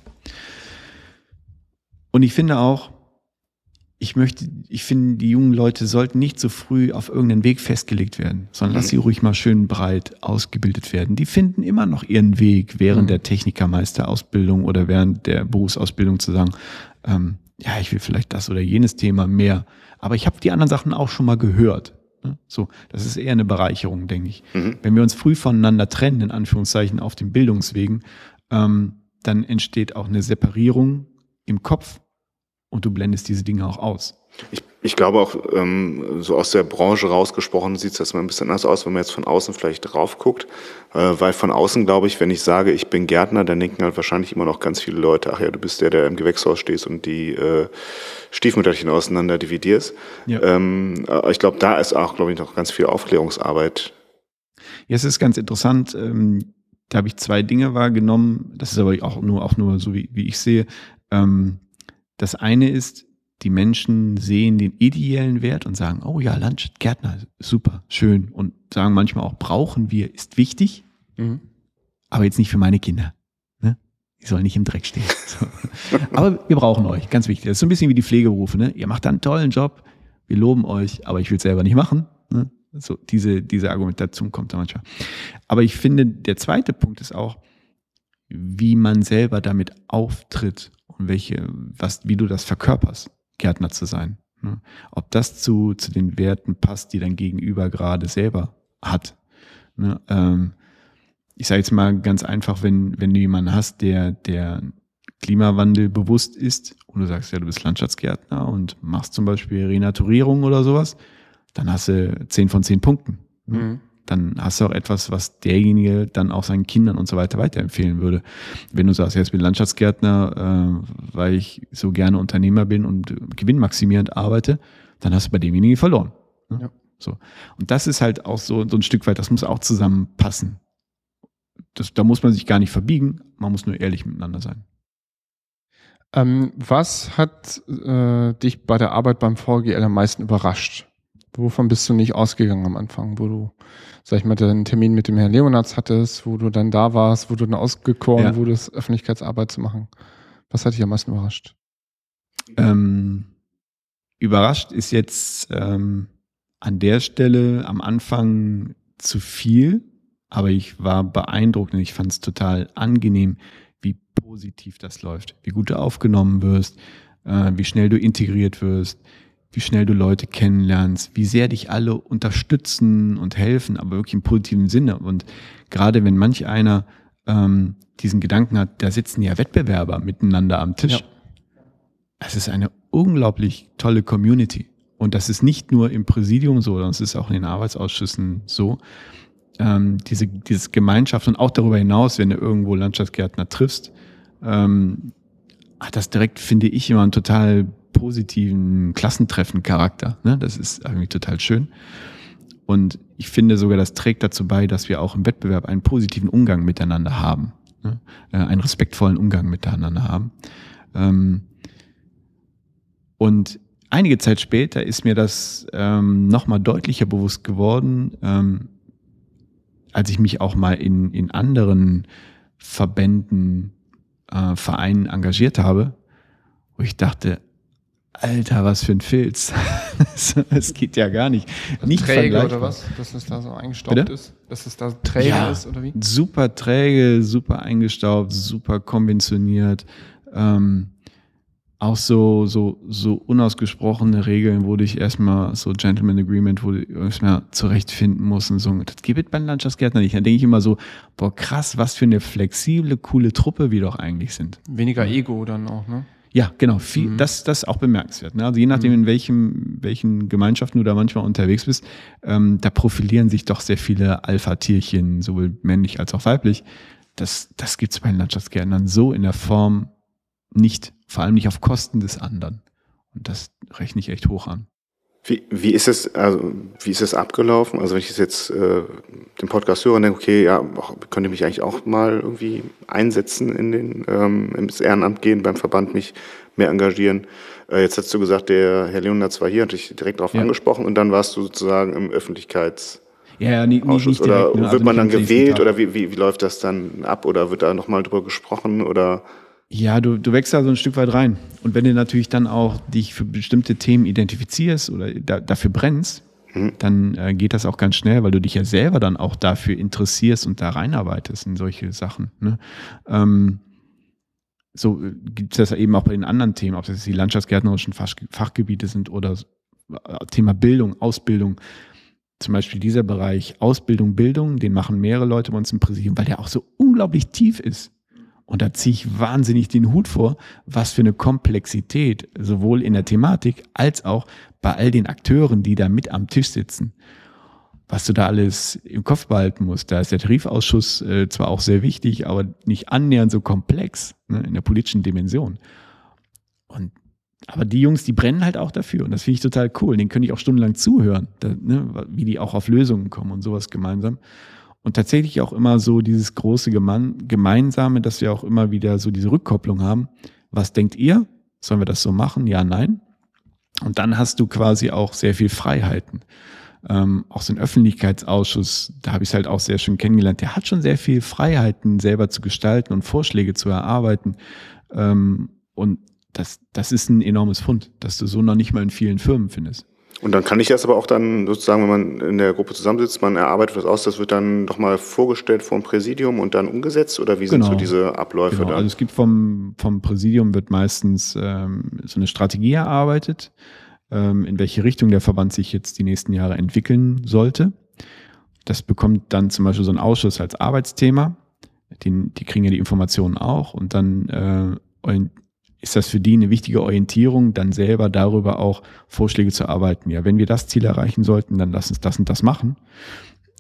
Und ich finde auch, ich finde, die jungen Leute sollten nicht so früh auf irgendeinen Weg festgelegt werden, sondern lass sie ruhig mal schön breit ausgebildet werden. Die finden immer noch ihren Weg während der Technikermeisterausbildung oder während der Berufsausbildung zu sagen, ja, ich will vielleicht das oder jenes Thema mehr, aber ich habe die anderen Sachen auch schon mal gehört. So, das ist eher eine Bereicherung, denke ich. Wenn wir uns früh voneinander trennen, in Anführungszeichen, auf den Bildungswegen, dann entsteht auch eine Separierung im Kopf und du blendest diese Dinge auch aus. Ich glaube auch, so aus der Branche rausgesprochen sieht das mal ein bisschen anders aus, wenn man jetzt von außen vielleicht drauf guckt. Weil von außen, glaube ich, wenn ich sage, ich bin Gärtner, dann denken halt wahrscheinlich immer noch ganz viele Leute, ach ja, du bist der im Gewächshaus stehst und die Stiefmütterchen auseinander dividierst. Ja. Ich glaube, da ist auch, glaube ich, noch ganz viel Aufklärungsarbeit. Ja, es ist ganz interessant. Da habe ich 2 Dinge wahrgenommen. Das ist aber auch nur so, wie ich sehe. Das eine ist, die Menschen sehen den ideellen Wert und sagen, oh ja, Landschaftsgärtner, super, schön. Und sagen manchmal auch, brauchen wir, ist wichtig, aber jetzt nicht für meine Kinder. Ne? Die sollen nicht im Dreck stehen. So. Aber wir brauchen euch, ganz wichtig. Das ist so ein bisschen wie die Pflegeberufe. Ne? Ihr macht da einen tollen Job, wir loben euch, aber ich will es selber nicht machen. Ne? So, diese Argumentation kommt da manchmal. Aber ich finde, der zweite Punkt ist auch, wie man selber damit auftritt und wie du das verkörperst, Gärtner zu sein. Ne? Ob das zu den Werten passt, die dein Gegenüber gerade selber hat. Ne? Ich sage jetzt mal ganz einfach, wenn du jemanden hast, der Klimawandel bewusst ist und du sagst, ja, du bist Landschaftsgärtner und machst zum Beispiel Renaturierung oder sowas, dann hast du 10 von 10 Punkten. Ne? dann hast du auch etwas, was derjenige dann auch seinen Kindern und so weiter weiterempfehlen würde. Wenn du sagst, jetzt bin ich Landschaftsgärtner, weil ich so gerne Unternehmer bin und gewinnmaximierend arbeite, dann hast du bei demjenigen verloren. Ne? Ja. So. Und das ist halt auch so ein Stück weit, das muss auch zusammenpassen. Da muss man sich gar nicht verbiegen, man muss nur ehrlich miteinander sein. Was hat dich bei der Arbeit beim VGL am meisten überrascht? Wovon bist du nicht ausgegangen am Anfang, wo du, sag ich mal, den Termin mit dem Herrn Leonards hattest, wo du dann da warst, wo du dann ausgekoren wurdest, Öffentlichkeitsarbeit zu machen? Was hat dich am meisten überrascht? Überrascht ist jetzt an der Stelle am Anfang zu viel, aber ich war beeindruckt und ich fand es total angenehm, wie positiv das läuft, wie gut du aufgenommen wirst, wie schnell du integriert wirst, wie schnell du Leute kennenlernst, wie sehr dich alle unterstützen und helfen, aber wirklich im positiven Sinne. Und gerade wenn manch einer diesen Gedanken hat, da sitzen ja Wettbewerber miteinander am Tisch. Ja. Es ist eine unglaublich tolle Community. Und das ist nicht nur im Präsidium so, sondern es ist auch in den Arbeitsausschüssen so. Diese Gemeinschaft und auch darüber hinaus, wenn du irgendwo Landschaftsgärtner triffst, hat das direkt, finde ich, immer einen total positiven Klassentreffen-Charakter. Ne? Das ist irgendwie total schön. Und ich finde sogar, das trägt dazu bei, dass wir auch im Wettbewerb einen positiven Umgang miteinander haben. Ne? Einen respektvollen Umgang miteinander haben. Und einige Zeit später ist mir das nochmal deutlicher bewusst geworden, als ich mich auch mal in anderen Verbänden, Vereinen engagiert habe, wo ich dachte, Alter, was für ein Filz. Das geht ja gar nicht. Nicht träge oder was? Dass es da so eingestaubt ist? Dass es da träge ist oder wie? Super träge, super eingestaubt, super konventioniert. Auch so unausgesprochene Regeln, wo ich erstmal so Gentleman Agreement, wo ich erstmal zurechtfinden muss und so. Das gibt es bei den Landschaftsgärtnern nicht. Dann denke ich immer so, boah krass, was für eine flexible, coole Truppe wir doch eigentlich sind. Weniger Ego dann auch, ne? Ja, genau. Das ist auch bemerkenswert. Ne? Also je nachdem, in welchen Gemeinschaften du da manchmal unterwegs bist, da profilieren sich doch sehr viele Alpha-Tierchen, sowohl männlich als auch weiblich. Das gibt es bei den Landschaftsgärtnern so in der Form nicht. Vor allem nicht auf Kosten des anderen. Und das rechne ich echt hoch an. Wie ist es abgelaufen? Also wenn ich jetzt den Podcast höre und denke, okay, ja, könnte mich eigentlich auch mal irgendwie einsetzen ins Ehrenamt gehen, beim Verband mich mehr engagieren. Jetzt hast du gesagt, der Herr Leonards war hier, hat dich direkt darauf angesprochen und dann warst du sozusagen im Öffentlichkeitsausschuss. Nicht direkt, oder ne? wird man dann gewählt oder wie läuft das dann ab oder wird da nochmal drüber gesprochen oder? Ja, du wächst da so ein Stück weit rein. Und wenn du natürlich dann auch dich für bestimmte Themen identifizierst oder dafür brennst, dann geht das auch ganz schnell, weil du dich ja selber dann auch dafür interessierst und da reinarbeitest in solche Sachen. Ne? So gibt es das eben auch bei den anderen Themen, ob das die landschaftsgärtnerischen Fachgebiete sind oder Thema Bildung, Ausbildung. Zum Beispiel dieser Bereich Ausbildung, Bildung, den machen mehrere Leute bei uns im Präsidium, weil der auch so unglaublich tief ist. Und da ziehe ich wahnsinnig den Hut vor, was für eine Komplexität sowohl in der Thematik als auch bei all den Akteuren, die da mit am Tisch sitzen. Was du da alles im Kopf behalten musst. Da ist der Tarifausschuss zwar auch sehr wichtig, aber nicht annähernd so komplex, ne, in der politischen Dimension. Aber die Jungs, die brennen halt auch dafür. Und das finde ich total cool. Denen könnte ich auch stundenlang zuhören, wie die auch auf Lösungen kommen und sowas gemeinsam. Und tatsächlich auch immer so dieses große Gemeinsame, dass wir auch immer wieder so diese Rückkopplung haben. Was denkt ihr? Sollen wir das so machen? Ja, nein. Und dann hast du quasi auch sehr viel Freiheiten. Auch so ein Öffentlichkeitsausschuss, da habe ich es halt auch sehr schön kennengelernt. Der hat schon sehr viel Freiheiten, selber zu gestalten und Vorschläge zu erarbeiten. Und das ist ein enormes Fund, das du so noch nicht mal in vielen Firmen findest. Und dann kann ich das aber auch dann sozusagen, wenn man in der Gruppe zusammensitzt, man erarbeitet was aus, das wird dann nochmal vorgestellt vor dem Präsidium und dann umgesetzt oder wie sind so diese Abläufe dann? Also es gibt vom Präsidium wird meistens so eine Strategie erarbeitet, in welche Richtung der Verband sich jetzt die nächsten Jahre entwickeln sollte. Das bekommt dann zum Beispiel so ein Ausschuss als Arbeitsthema. Die kriegen ja die Informationen auch und dann ist das für die eine wichtige Orientierung, dann selber darüber auch Vorschläge zu erarbeiten. Ja, wenn wir das Ziel erreichen sollten, dann lass uns das und das machen.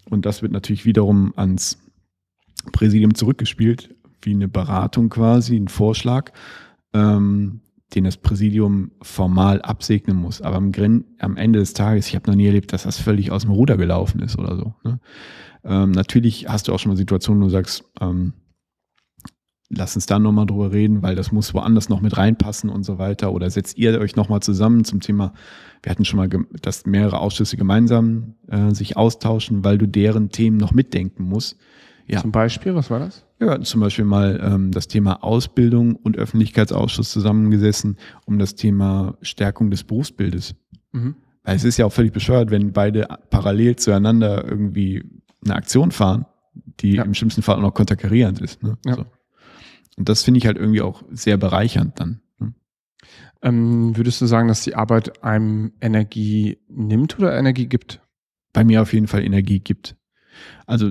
Und das wird natürlich wiederum ans Präsidium zurückgespielt, wie eine Beratung quasi, ein Vorschlag, den das Präsidium formal absegnen muss. Aber am Ende des Tages, ich habe noch nie erlebt, dass das völlig aus dem Ruder gelaufen ist oder so. Ne? Natürlich hast du auch schon mal Situationen, wo du sagst, lass uns da nochmal drüber reden, weil das muss woanders noch mit reinpassen und so weiter. Oder setzt ihr euch nochmal zusammen zum Thema, wir hatten schon mal, dass mehrere Ausschüsse gemeinsam sich austauschen, weil du deren Themen noch mitdenken musst. Ja. Zum Beispiel, was war das? Ja, zum Beispiel mal das Thema Ausbildung und Öffentlichkeitsausschuss zusammengesessen, um das Thema Stärkung des Berufsbildes. Mhm. Weil es ist ja auch völlig bescheuert, wenn beide parallel zueinander irgendwie eine Aktion fahren, die im schlimmsten Fall auch noch konterkarierend ist. Ne? Ja. So. Und das finde ich halt irgendwie auch sehr bereichernd dann. Ne? Würdest du sagen, dass die Arbeit einem Energie nimmt oder Energie gibt? Bei mir auf jeden Fall Energie gibt. Also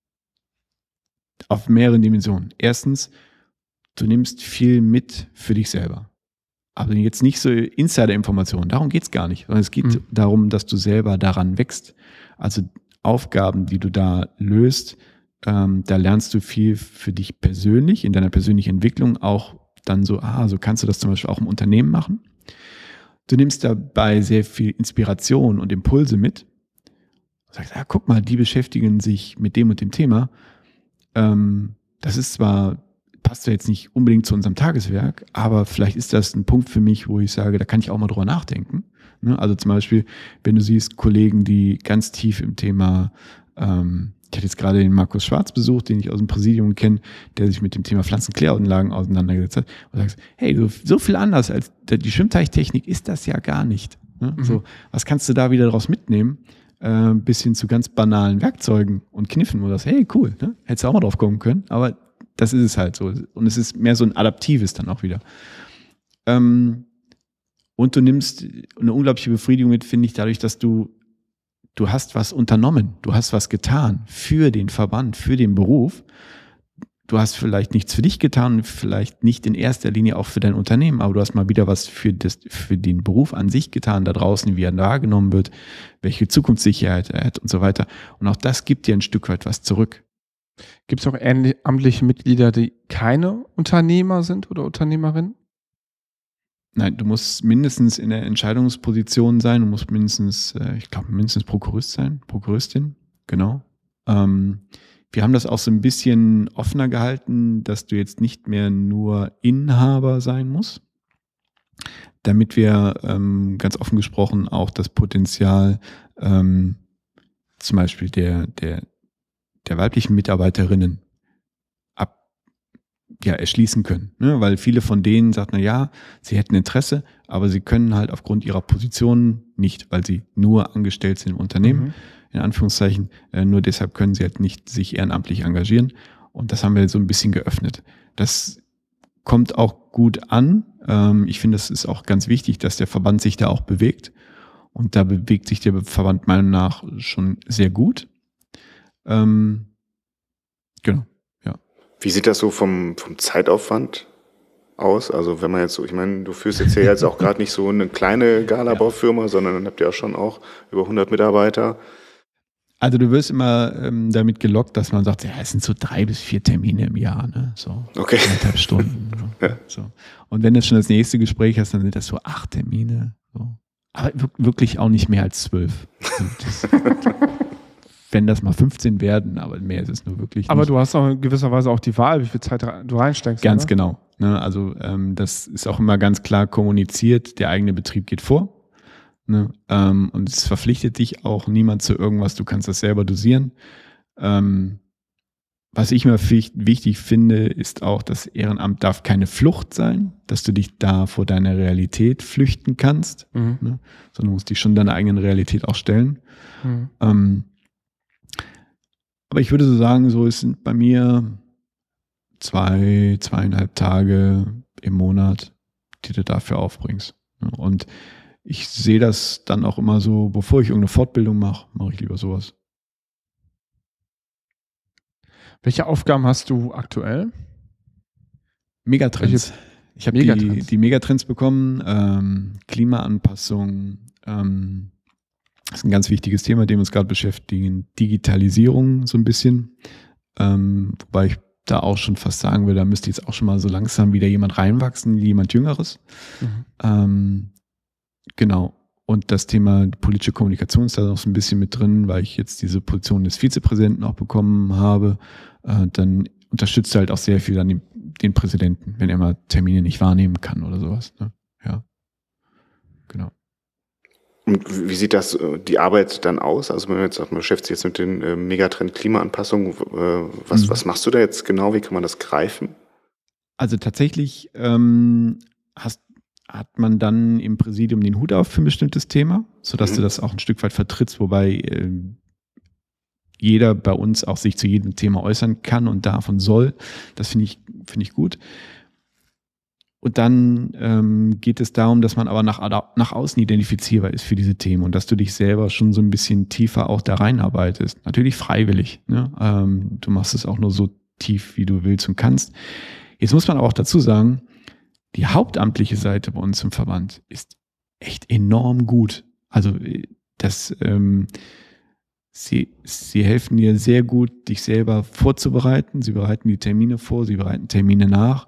auf mehreren Dimensionen. Erstens, du nimmst viel mit für dich selber. Aber jetzt nicht so Insider-Informationen, darum geht es gar nicht. Sondern es geht darum, dass du selber daran wächst. Also Aufgaben, die du da löst, da lernst du viel für dich persönlich, in deiner persönlichen Entwicklung auch dann so kannst du das zum Beispiel auch im Unternehmen machen. Du nimmst dabei sehr viel Inspiration und Impulse mit. Du sagst, guck mal, die beschäftigen sich mit dem und dem Thema. Das ist passt zwar jetzt nicht unbedingt zu unserem Tageswerk, aber vielleicht ist das ein Punkt für mich, wo ich sage, da kann ich auch mal drüber nachdenken. Ne? Also zum Beispiel, wenn du siehst, Kollegen, die ganz tief im Thema, ich hatte jetzt gerade den Markus Schwarz besucht, den ich aus dem Präsidium kenne, der sich mit dem Thema Pflanzenkläranlagen auseinandergesetzt hat und sagst, hey, so viel anders als die Schwimmteichtechnik ist das ja gar nicht. Ne? So, was kannst du da wieder daraus mitnehmen? Bis hin zu ganz banalen Werkzeugen und Kniffen, wo du sagst, hey, cool, ne? Hättest du auch mal drauf kommen können, aber das ist es halt so. Und es ist mehr so ein adaptives dann auch wieder. Und du nimmst eine unglaubliche Befriedigung mit, finde ich, dadurch, dass du hast was unternommen, du hast was getan für den Verband, für den Beruf. Du hast vielleicht nichts für dich getan, vielleicht nicht in erster Linie auch für dein Unternehmen, aber du hast mal wieder was für den Beruf an sich getan, da draußen, wie er wahrgenommen wird, welche Zukunftssicherheit er hat und so weiter. Und auch das gibt dir ein Stück weit was zurück. Gibt es auch amtliche Mitglieder, die keine Unternehmer sind oder Unternehmerinnen? Nein, du musst mindestens in der Entscheidungsposition sein, du musst mindestens Prokurist sein, Prokuristin, genau. Wir haben das auch so ein bisschen offener gehalten, dass du jetzt nicht mehr nur Inhaber sein musst, damit wir ganz offen gesprochen auch das Potenzial zum Beispiel der weiblichen Mitarbeiterinnen erschließen können. Ne? Weil viele von denen sagen, sie hätten Interesse, aber sie können halt aufgrund ihrer Position nicht, weil sie nur angestellt sind im Unternehmen, in Anführungszeichen, nur deshalb können sie halt nicht sich ehrenamtlich engagieren. Und das haben wir so ein bisschen geöffnet. Das kommt auch gut an. Ich finde, es ist auch ganz wichtig, dass der Verband sich da auch bewegt. Und da bewegt sich der Verband meiner Meinung nach schon sehr gut. Genau. Wie sieht das so vom Zeitaufwand aus? Also wenn man jetzt so, ich meine, du führst jetzt hier jetzt auch gerade nicht so eine kleine Galabaufirma, sondern dann habt ihr ja schon auch über 100 Mitarbeiter. Also du wirst immer damit gelockt, dass man sagt, es sind so 3 bis 4 Termine im Jahr, ne? So okay. 1,5 Stunden. So. Und wenn du schon das nächste Gespräch hast, dann sind das so 8 Termine. So. Aber wirklich auch nicht mehr als 12. Wenn das mal 15 werden, aber mehr ist es nur wirklich nicht. Aber du hast auch in gewisser Weise auch die Wahl, wie viel Zeit du reinsteckst. Ganz oder? genau. Ne? Also das ist auch immer ganz klar kommuniziert, der eigene Betrieb geht vor. Ne? Und es verpflichtet dich auch niemand zu irgendwas, du kannst das selber dosieren. Was ich mir wichtig finde, ist auch, das Ehrenamt darf keine Flucht sein, dass du dich da vor deiner Realität flüchten kannst, ne? Sondern du musst dich schon deiner eigenen Realität auch stellen. Aber ich würde so sagen, es sind bei mir 2,5 Tage im Monat, die du dafür aufbringst. Und ich sehe das dann auch immer so, bevor ich irgendeine Fortbildung mache ich lieber sowas. Welche Aufgaben hast du aktuell? Megatrends. Ich habe die Megatrends bekommen, Klimaanpassung, Das ist ein ganz wichtiges Thema, mit dem wir uns gerade beschäftigen. Digitalisierung so ein bisschen. Wobei ich da auch schon fast sagen würde, da müsste jetzt auch schon mal so langsam wieder jemand reinwachsen, jemand Jüngeres. Genau. Und das Thema politische Kommunikation ist da noch so ein bisschen mit drin, weil ich jetzt diese Position des Vizepräsidenten auch bekommen habe. Dann unterstützt er halt auch sehr viel an den Präsidenten, wenn er mal Termine nicht wahrnehmen kann oder sowas. Ne? Ja, genau. Und wie sieht das die Arbeit dann aus? Also wenn man jetzt sagt, man beschäftigt sich jetzt mit den Megatrend Klimaanpassung, was machst du da jetzt genau? Wie kann man das greifen? Also tatsächlich hat man dann im Präsidium den Hut auf für ein bestimmtes Thema, sodass du das auch ein Stück weit vertrittst, wobei jeder bei uns auch sich zu jedem Thema äußern kann und darf und soll. Das finde ich gut. Und dann geht es darum, dass man aber nach außen identifizierbar ist für diese Themen und dass du dich selber schon so ein bisschen tiefer auch da reinarbeitest. Natürlich freiwillig. Ne? Du machst es auch nur so tief, wie du willst und kannst. Jetzt muss man aber auch dazu sagen, die hauptamtliche Seite bei uns im Verband ist echt enorm gut. Also sie helfen dir sehr gut, dich selber vorzubereiten. Sie bereiten die Termine vor, sie bereiten Termine nach.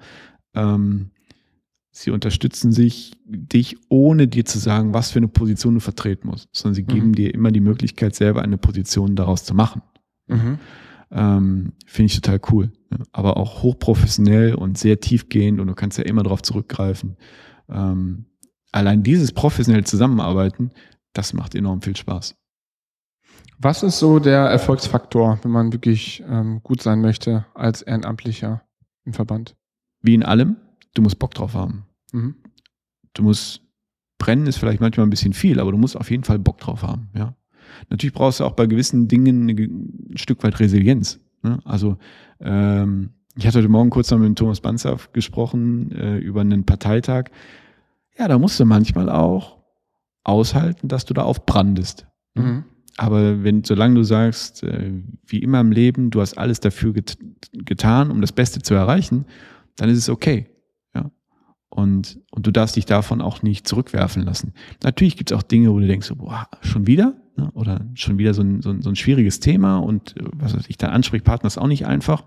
Sie unterstützen dich, ohne dir zu sagen, was für eine Position du vertreten musst, sondern sie geben dir immer die Möglichkeit, selber eine Position daraus zu machen. Finde ich total cool. Aber auch hochprofessionell und sehr tiefgehend und du kannst ja immer darauf zurückgreifen. Allein dieses professionelle Zusammenarbeiten, das macht enorm viel Spaß. Was ist so der Erfolgsfaktor, wenn man wirklich gut sein möchte als Ehrenamtlicher im Verband? Wie in allem, du musst Bock drauf haben. Du musst brennen, ist vielleicht manchmal ein bisschen viel, aber du musst auf jeden Fall Bock drauf haben. Ja. Natürlich brauchst du auch bei gewissen Dingen ein Stück weit Resilienz. Ne? Also ich hatte heute Morgen kurz noch mit Thomas Banzer gesprochen über einen Parteitag. Ja, da musst du manchmal auch aushalten, dass du da aufbrandest. Aber solange du sagst, wie immer im Leben, du hast alles dafür getan, um das Beste zu erreichen, dann ist es okay. Ja? Und du darfst dich davon auch nicht zurückwerfen lassen. Natürlich gibt es auch Dinge, wo du denkst, boah, schon wieder? Ne? Oder schon wieder so ein schwieriges Thema und was weiß ich, dein Ansprechpartner ist auch nicht einfach.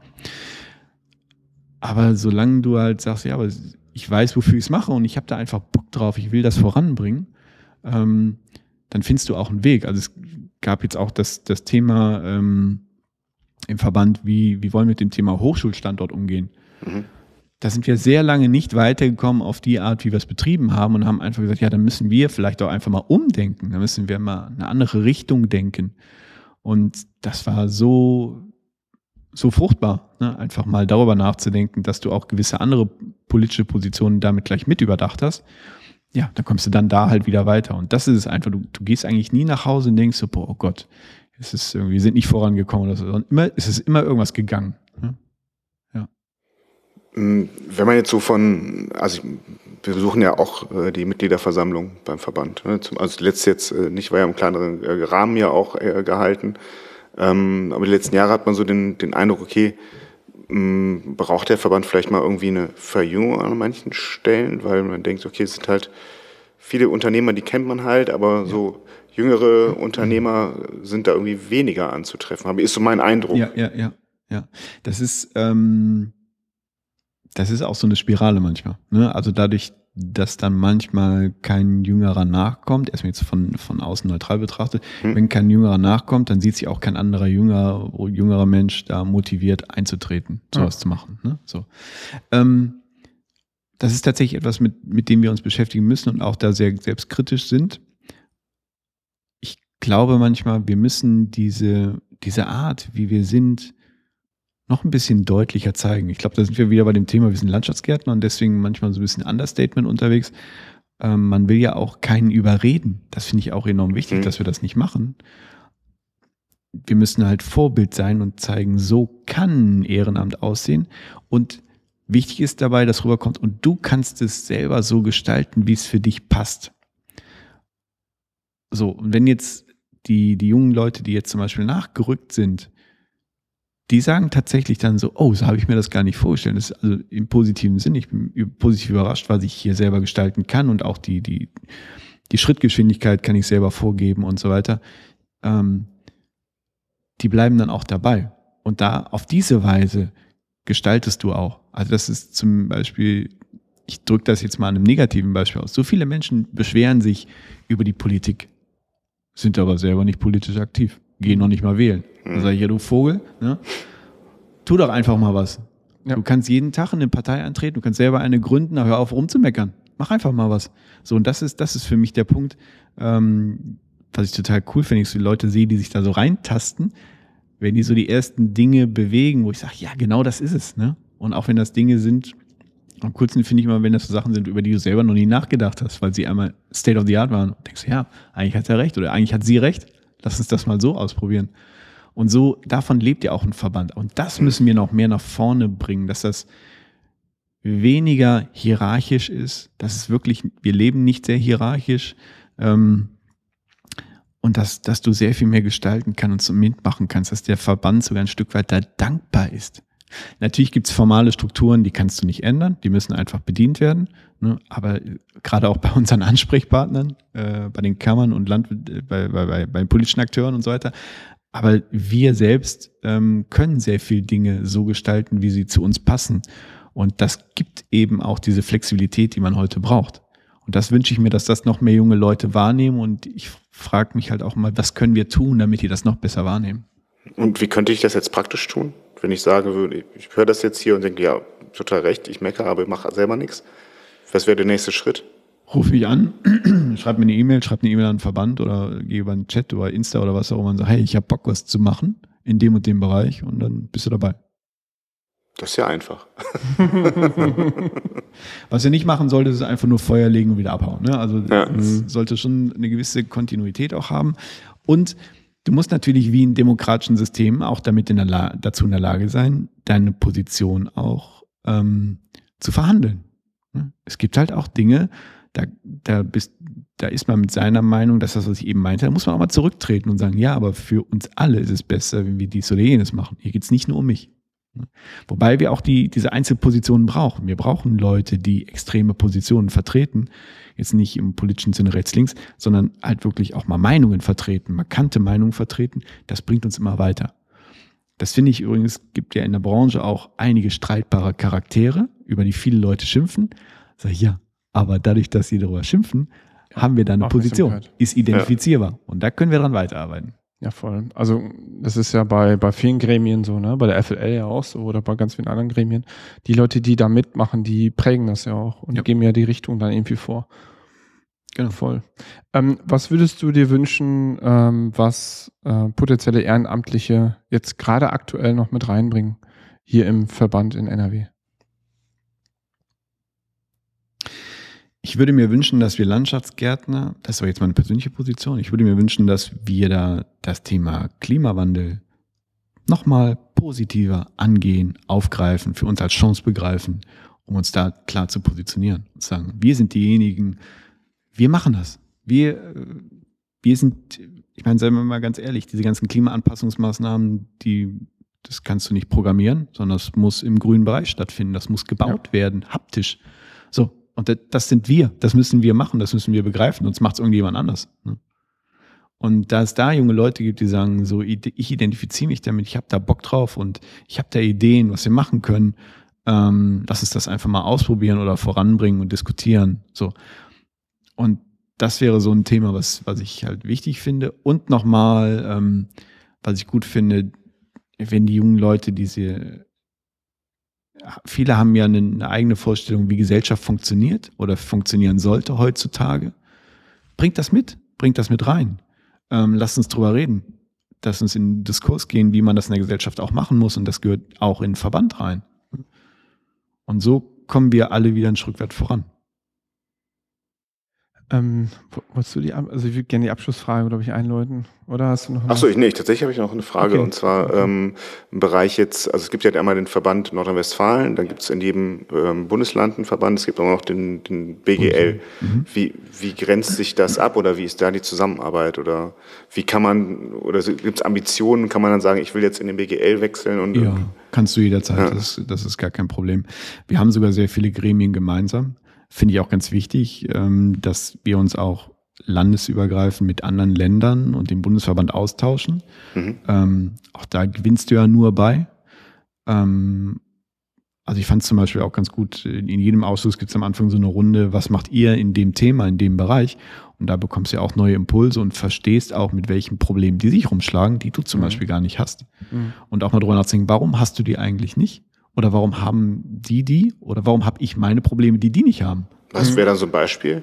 Aber solange du halt sagst, ja, aber ich weiß, wofür ich es mache und ich habe da einfach Bock drauf, ich will das voranbringen, dann findest du auch einen Weg. Also es gab jetzt auch das Thema im Verband, wie wollen wir mit dem Thema Hochschulstandort umgehen. Da sind wir sehr lange nicht weitergekommen auf die Art, wie wir es betrieben haben und haben einfach gesagt, ja, dann müssen wir vielleicht auch einfach mal umdenken. Dann müssen wir mal eine andere Richtung denken. Und das war so fruchtbar, ne? Einfach mal darüber nachzudenken, dass du auch gewisse andere politische Positionen damit gleich mit überdacht hast. Ja, dann kommst du dann da halt wieder weiter. Und das ist es einfach. Du gehst eigentlich nie nach Hause und denkst so, boah, oh Gott, wir sind nicht vorangekommen oder so. Sondern es ist immer irgendwas gegangen. Ne? Ja. Wenn man jetzt so wir besuchen ja auch die Mitgliederversammlung beim Verband. Ne? Also letztes jetzt nicht, war ja im kleineren Rahmen ja auch gehalten. Aber die letzten Jahre hat man so den Eindruck, okay, braucht der Verband vielleicht mal irgendwie eine Verjüngung an manchen Stellen, weil man denkt, okay, es sind halt viele Unternehmer, die kennt man halt, aber so jüngere Unternehmer sind da irgendwie weniger anzutreffen. Aber ist so mein Eindruck. Ja. Das ist auch so eine Spirale manchmal. Ne? Also dadurch, dass dann manchmal kein Jüngerer nachkommt, erstmal jetzt von außen neutral betrachtet, wenn kein Jüngerer nachkommt, dann sieht sich auch kein anderer jüngerer Mensch da motiviert einzutreten, sowas zu machen. Ne? So. Das ist tatsächlich etwas, mit dem wir uns beschäftigen müssen und auch da sehr selbstkritisch sind. Ich glaube manchmal, wir müssen diese Art, wie wir sind, noch ein bisschen deutlicher zeigen. Ich glaube, da sind wir wieder bei dem Thema, wir sind Landschaftsgärtner und deswegen manchmal so ein bisschen Understatement unterwegs. Man will ja auch keinen überreden. Das finde ich auch enorm wichtig, dass wir das nicht machen. Wir müssen halt Vorbild sein und zeigen, so kann ein Ehrenamt aussehen. Und wichtig ist dabei, dass rüberkommt und du kannst es selber so gestalten, wie es für dich passt. So, und wenn jetzt die jungen Leute, die jetzt zum Beispiel nachgerückt sind, die sagen tatsächlich dann so, oh, so habe ich mir das gar nicht vorgestellt. Das ist also im positiven Sinn. Ich bin positiv überrascht, was ich hier selber gestalten kann und auch die die Schrittgeschwindigkeit kann ich selber vorgeben und so weiter. Die bleiben dann auch dabei. Und da auf diese Weise gestaltest du auch. Also das ist zum Beispiel, ich drücke das jetzt mal an einem negativen Beispiel aus. So viele Menschen beschweren sich über die Politik, sind aber selber nicht politisch aktiv, gehen noch nicht mal wählen. Da sage ich, ja, du Vogel, ne? Tu doch einfach mal was. Ja. Du kannst jeden Tag in eine Partei eintreten, du kannst selber eine gründen, aber hör auf rumzumeckern. Mach einfach mal was. So, und das ist für mich der Punkt, was ich total cool finde, ich so die Leute sehe, die sich da so reintasten, wenn die so die ersten Dinge bewegen, wo ich sage, ja, genau das ist es. Ne? Und auch wenn das Dinge sind, am coolsten finde ich immer, wenn das so Sachen sind, über die du selber noch nie nachgedacht hast, weil sie einmal State of the Art waren. Und denkst du, ja, eigentlich hat er recht oder eigentlich hat sie recht. Lass uns das mal so ausprobieren. Und so, davon lebt ja auch ein Verband. Und das müssen wir noch mehr nach vorne bringen, dass das weniger hierarchisch ist, dass es wirklich, wir leben nicht sehr hierarchisch, und dass du sehr viel mehr gestalten kannst und mitmachen kannst, dass der Verband sogar ein Stück weit da dankbar ist. Natürlich gibt es formale Strukturen, die kannst du nicht ändern, die müssen einfach bedient werden, ne? Aber gerade auch bei unseren Ansprechpartnern, bei den Kammern und bei politischen Akteuren und so weiter, aber wir selbst können sehr viele Dinge so gestalten, wie sie zu uns passen. Und das gibt eben auch diese Flexibilität, die man heute braucht. Und das wünsche ich mir, dass das noch mehr junge Leute wahrnehmen. Und ich frage mich halt auch mal, was können wir tun, damit die das noch besser wahrnehmen? Und wie könnte ich das jetzt praktisch tun? Wenn ich sagen würde, ich höre das jetzt hier und denke, ja, total recht, ich meckere, aber ich mache selber nichts. Was wäre der nächste Schritt? Ruf mich an, schreib mir eine E-Mail, schreib eine E-Mail an den Verband oder geh über einen Chat oder Insta oder was auch immer und sag, hey, ich habe Bock, was zu machen in dem und dem Bereich und dann bist du dabei. Das ist ja einfach. Was ihr nicht machen solltet, ist einfach nur Feuer legen und wieder abhauen. Ne? Also es sollte schon eine gewisse Kontinuität auch haben. Und du musst natürlich wie in demokratischen Systemen auch damit dazu in der Lage sein, deine Position auch zu verhandeln. Es gibt halt auch Dinge, da ist man mit seiner Meinung, das ist das, was ich eben meinte, da muss man auch mal zurücktreten und sagen, ja, aber für uns alle ist es besser, wenn wir dies oder jenes machen. Hier geht es nicht nur um mich. Wobei wir auch diese Einzelpositionen brauchen. Wir brauchen Leute, die extreme Positionen vertreten. Jetzt nicht im politischen Sinne rechts-links, sondern halt wirklich auch mal Meinungen vertreten, markante Meinungen vertreten. Das bringt uns immer weiter. Das finde ich übrigens, gibt ja in der Branche auch einige streitbare Charaktere, über die viele Leute schimpfen. Sag ich, ja, aber dadurch, dass sie darüber schimpfen, haben wir da eine Position. Ist identifizierbar. Ja. Und da können wir dran weiterarbeiten. Ja, voll. Also das ist ja bei vielen Gremien so, ne? Bei der FLL ja auch so oder bei ganz vielen anderen Gremien. Die Leute, die da mitmachen, die prägen das ja auch und geben ja die Richtung dann irgendwie vor. Genau. Voll. Was würdest du dir wünschen, was potenzielle Ehrenamtliche jetzt gerade aktuell noch mit reinbringen hier im Verband in NRW? Ich würde mir wünschen, dass wir Landschaftsgärtner, das war jetzt meine persönliche Position, ich würde mir wünschen, dass wir da das Thema Klimawandel nochmal positiver angehen, aufgreifen, für uns als Chance begreifen, um uns da klar zu positionieren und sagen, wir sind diejenigen, wir machen das. Wir sind, ich meine, seien wir mal ganz ehrlich, diese ganzen Klimaanpassungsmaßnahmen, das kannst du nicht programmieren, sondern das muss im grünen Bereich stattfinden, das muss gebaut werden, haptisch. So. Und das sind wir, das müssen wir machen, das müssen wir begreifen, sonst macht es irgendjemand anders. Ne? Und da es da junge Leute gibt, die sagen, so, ich identifiziere mich damit, ich habe da Bock drauf und ich habe da Ideen, was wir machen können, lass uns das einfach mal ausprobieren oder voranbringen und diskutieren. So. Und das wäre so ein Thema, was ich halt wichtig finde. Und nochmal, was ich gut finde, wenn die jungen Leute viele haben ja eine eigene Vorstellung, wie Gesellschaft funktioniert oder funktionieren sollte heutzutage. Bringt das mit rein. Lasst uns drüber reden. Lasst uns in den Diskurs gehen, wie man das in der Gesellschaft auch machen muss und das gehört auch in den Verband rein. Und so kommen wir alle wieder ein Stück weit voran. Wolltest du ich würde gerne die Abschlussfrage, glaube ich, einläuten. Oder hast du noch eine? Achso, tatsächlich habe ich noch eine Frage. Okay. Und zwar im Bereich jetzt, also es gibt ja einmal den Verband Nordrhein-Westfalen, dann gibt es in jedem Bundesland einen Verband, es gibt auch noch den BGL. Mhm. Wie grenzt sich das ab oder wie ist da die Zusammenarbeit? Oder wie kann man, oder gibt es Ambitionen, kann man dann sagen, ich will jetzt in den BGL wechseln? Und ja, kannst du jederzeit, ja. Das ist gar kein Problem. Wir haben sogar sehr viele Gremien gemeinsam. Finde ich auch ganz wichtig, dass wir uns auch landesübergreifend mit anderen Ländern und dem Bundesverband austauschen. Auch da gewinnst du ja nur bei. Also ich fand es zum Beispiel auch ganz gut, in jedem Ausschuss gibt es am Anfang so eine Runde, was macht ihr in dem Thema, in dem Bereich? Und da bekommst du ja auch neue Impulse und verstehst auch, mit welchen Problemen die sich rumschlagen, die du zum Beispiel gar nicht hast. Und auch mal drüber nachzudenken, warum hast du die eigentlich nicht? Oder warum haben die? Oder warum habe ich meine Probleme, die nicht haben? Was wäre dann so ein Beispiel?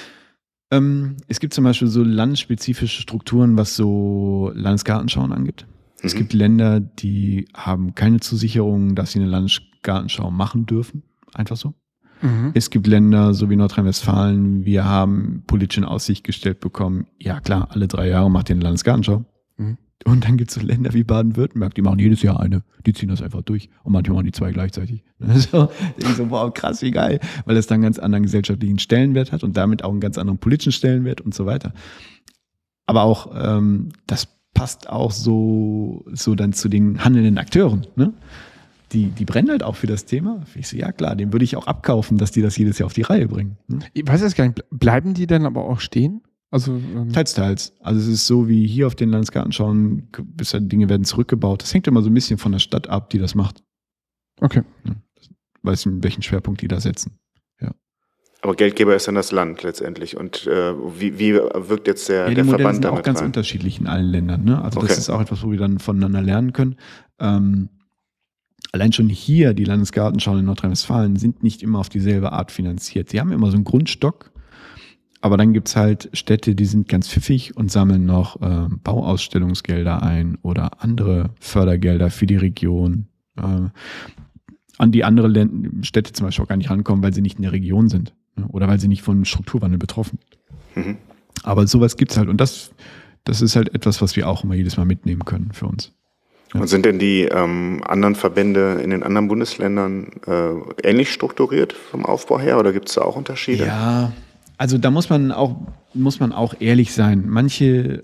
Es gibt zum Beispiel so landesspezifische Strukturen, was so Landesgartenschauen angeht. Es gibt Länder, die haben keine Zusicherung, dass sie eine Landesgartenschau machen dürfen. Einfach so. Es gibt Länder, so wie Nordrhein-Westfalen, wir haben politisch in Aussicht gestellt bekommen, ja klar, alle 3 Jahre macht ihr eine Landesgartenschau. Und dann gibt es so Länder wie Baden-Württemberg, die machen jedes Jahr eine. Die ziehen das einfach durch. Und manchmal machen die 2 gleichzeitig. So, wow, krass, wie geil. Weil es dann einen ganz anderen gesellschaftlichen Stellenwert hat und damit auch einen ganz anderen politischen Stellenwert und so weiter. Aber auch, das passt auch so dann zu den handelnden Akteuren, ne? Die brennen halt auch für das Thema. Ich so, ja klar, dem würde ich auch abkaufen, dass die das jedes Jahr auf die Reihe bringen. Ne? Ich weiß jetzt gar nicht, bleiben die dann aber auch stehen? Also, teils. Also es ist so wie hier auf den Landesgartenschauen, bis Dinge werden zurückgebaut. Das hängt immer so ein bisschen von der Stadt ab, die das macht. Okay. Ja. Weiß nicht, welchen Schwerpunkt die da setzen. Ja. Aber Geldgeber ist dann das Land letztendlich. Und wie wirkt jetzt der Modelle Verband sind damit auch ganz rein? unterschiedlich in allen Ländern. Ne? Also das ist auch etwas, wo wir dann voneinander lernen können. Allein schon hier, die Landesgartenschauen in Nordrhein-Westfalen sind nicht immer auf dieselbe Art finanziert. Sie haben immer so einen Grundstock, aber dann gibt es halt Städte, die sind ganz pfiffig und sammeln noch Bauausstellungsgelder ein oder andere Fördergelder für die Region, an die andere Städte zum Beispiel auch gar nicht rankommen, weil sie nicht in der Region sind, ne? Oder weil sie nicht von Strukturwandel betroffen sind. Aber sowas gibt es halt und das ist halt etwas, was wir auch immer jedes Mal mitnehmen können für uns. Ja. Und sind denn die anderen Verbände in den anderen Bundesländern ähnlich strukturiert vom Aufbau her oder gibt es da auch Unterschiede? Ja, also da muss man auch ehrlich sein. Manche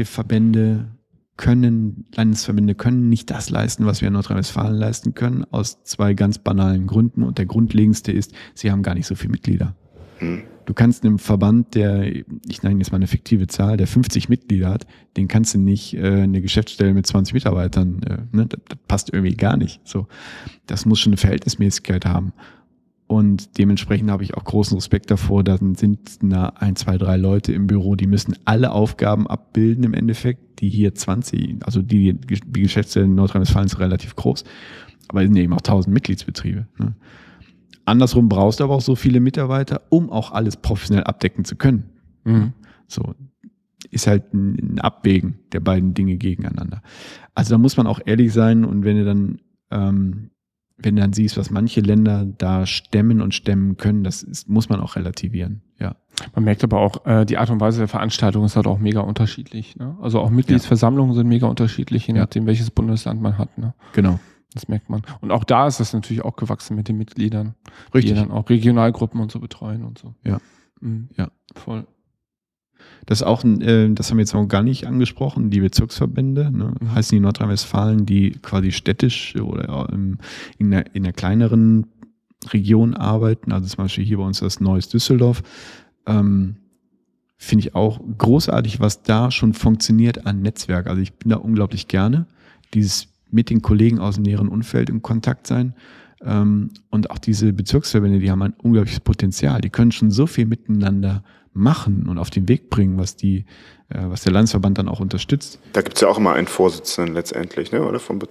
Landesverbände können nicht das leisten, was wir in Nordrhein-Westfalen leisten können, aus 2 ganz banalen Gründen. Und der grundlegendste ist, sie haben gar nicht so viele Mitglieder. Du kannst einem Verband, ich nenne jetzt mal eine fiktive Zahl, der 50 Mitglieder hat, den kannst du nicht eine Geschäftsstelle mit 20 Mitarbeitern, ne? Das passt irgendwie gar nicht. So, das muss schon eine Verhältnismäßigkeit haben. Und dementsprechend habe ich auch großen Respekt davor, da sind 1, 2, 3 Leute im Büro, die müssen alle Aufgaben abbilden im Endeffekt, die hier 20, also die Geschäftsstelle in Nordrhein-Westfalen ist relativ groß, aber es sind ja eben auch 1000 Mitgliedsbetriebe, ne? Andersrum brauchst du aber auch so viele Mitarbeiter, um auch alles professionell abdecken zu können. So ist halt ein Abwägen der beiden Dinge gegeneinander. Also da muss man auch ehrlich sein und wenn du dann siehst, was manche Länder da stemmen können, muss man auch relativieren. Ja. Man merkt aber auch, die Art und Weise der Veranstaltung ist halt auch mega unterschiedlich. Ne? Also auch Mitgliedsversammlungen sind mega unterschiedlich, je nachdem, welches Bundesland man hat. Ne? Genau. Das merkt man. Und auch da ist das natürlich auch gewachsen mit den Mitgliedern, Richtig. die dann auch Regionalgruppen und so betreuen und so. Ja. Ja. Voll. Das ist auch, das haben wir jetzt noch gar nicht angesprochen, die Bezirksverbände, ne? Heißen die Nordrhein-Westfalen, die quasi städtisch oder in einer kleineren Region arbeiten, also zum Beispiel hier bei uns das Neues Düsseldorf, finde ich auch großartig, was da schon funktioniert an Netzwerk. Also ich bin da unglaublich gerne, dieses mit den Kollegen aus dem näheren Umfeld in Kontakt sein. Und auch diese Bezirksverbände, die haben ein unglaubliches Potenzial. Die können schon so viel miteinander machen und auf den Weg bringen, was der Landesverband dann auch unterstützt. Da gibt es ja auch immer einen Vorsitzenden letztendlich, ne? Oder vom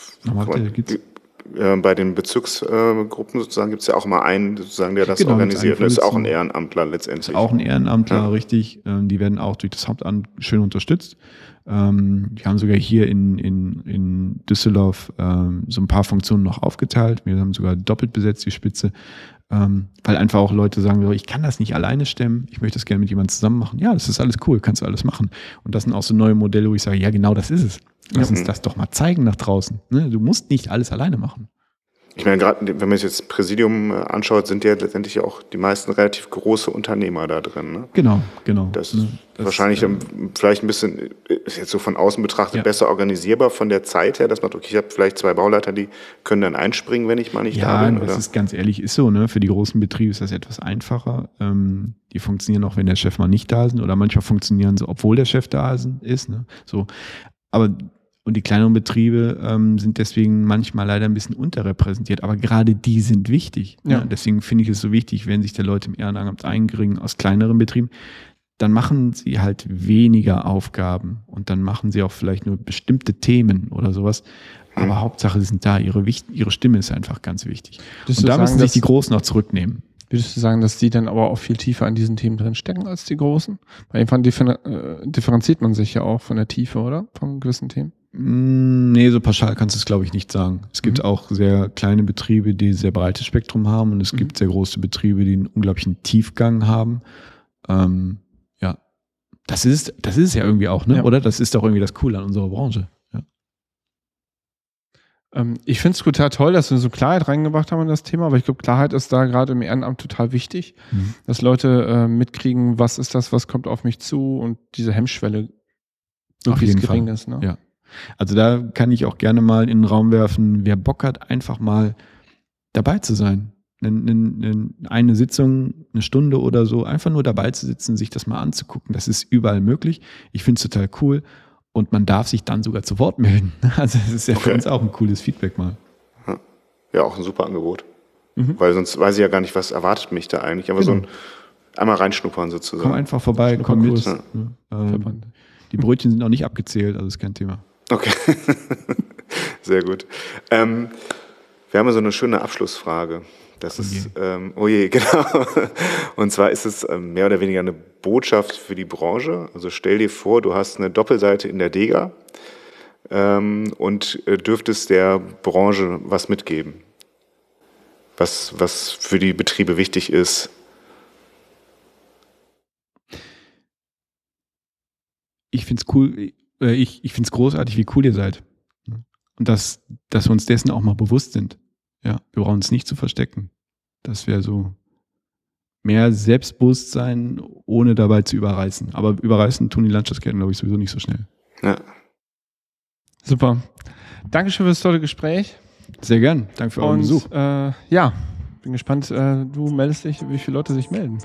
bei den Bezirksgruppen sozusagen gibt es ja auch immer einen, sozusagen, der das organisiert. Das ist auch ein Ehrenamtler letztendlich. Ist auch ein Ehrenamtler, richtig. Die werden auch durch das Hauptamt schön unterstützt. Die haben sogar hier in Düsseldorf so ein paar Funktionen noch aufgeteilt. Wir haben sogar doppelt besetzt die Spitze, weil einfach auch Leute sagen, ich kann das nicht alleine stemmen, ich möchte das gerne mit jemandem zusammen machen. Ja, das ist alles cool, kannst du alles machen. Und das sind auch so neue Modelle, wo ich sage, ja genau, das ist es. Lass uns das doch mal zeigen nach draußen. Ne? Du musst nicht alles alleine machen. Ich meine, gerade wenn man sich jetzt das Präsidium anschaut, sind ja letztendlich auch die meisten relativ große Unternehmer da drin. Ne? Genau. Das ist wahrscheinlich vielleicht ein bisschen, ist jetzt so von außen betrachtet, besser organisierbar von der Zeit her, dass man, okay, ich habe vielleicht 2 Bauleiter, die können dann einspringen, wenn ich mal nicht da bin. Ja, das ist ganz ehrlich, ist so, ne? Für die großen Betriebe ist das etwas einfacher. Die funktionieren auch, wenn der Chef mal nicht da ist, oder manchmal funktionieren sie, obwohl der Chef da ist, ne? So. Und die kleineren Betriebe sind deswegen manchmal leider ein bisschen unterrepräsentiert, aber gerade die sind wichtig. Ja. Ne? Deswegen finde ich es so wichtig, wenn sich da Leute im Ehrenamt einbringen aus kleineren Betrieben, dann machen sie halt weniger Aufgaben und dann machen sie auch vielleicht nur bestimmte Themen oder sowas. Aber Hauptsache, sie sind da, ihre Stimme ist einfach ganz wichtig. Und da müssen sich die Großen auch zurücknehmen. Würdest du sagen, dass die dann aber auch viel tiefer an diesen Themen drin stecken als die Großen? Weil irgendwann differenziert man sich ja auch von der Tiefe, oder? Von gewissen Themen? Nee, so pauschal kannst du es, glaube ich, nicht sagen. Es gibt auch sehr kleine Betriebe, die sehr breites Spektrum haben und es gibt sehr große Betriebe, die einen unglaublichen Tiefgang haben. Ja, das ist es ja irgendwie auch, ne? Ja. Oder? Das ist doch irgendwie das Coole an unserer Branche. Ja. Ich finde es total toll, dass wir so Klarheit reingebracht haben in das Thema, aber ich glaube, Klarheit ist da gerade im Ehrenamt total wichtig, dass Leute mitkriegen, was ist das, was kommt auf mich zu und diese Hemmschwelle möglichst gering ist. Ne? Ja. Also da kann ich auch gerne mal in den Raum werfen, wer Bock hat, einfach mal dabei zu sein. Eine Sitzung, eine Stunde oder so, einfach nur dabei zu sitzen, sich das mal anzugucken. Das ist überall möglich. Ich finde es total cool. Und man darf sich dann sogar zu Wort melden. Also das ist ja für uns auch ein cooles Feedback mal. Ja, auch ein super Angebot. Weil sonst weiß ich ja gar nicht, was erwartet mich da eigentlich. Aber so einmal reinschnuppern sozusagen. Komm einfach vorbei, komm mit. Ja. Die Brötchen sind auch nicht abgezählt, also ist kein Thema. Okay, sehr gut. Wir haben ja so eine schöne Abschlussfrage. Das ist, genau. Und zwar ist es mehr oder weniger eine Botschaft für die Branche. Also stell dir vor, du hast eine Doppelseite in der Dega und dürftest der Branche was mitgeben, was für die Betriebe wichtig ist. Ich finde es cool, ich finde es großartig, wie cool ihr seid. Und dass wir uns dessen auch mal bewusst sind. Ja, wir brauchen uns nicht zu verstecken. Das wäre so mehr Selbstbewusstsein, ohne dabei zu überreißen. Aber überreißen tun die Landschaftsgärten, glaube ich, sowieso nicht so schnell. Ja. Super. Dankeschön für das tolle Gespräch. Sehr gern. Danke für euren Besuch. Ja, bin gespannt. Du meldest dich, wie viele Leute sich melden.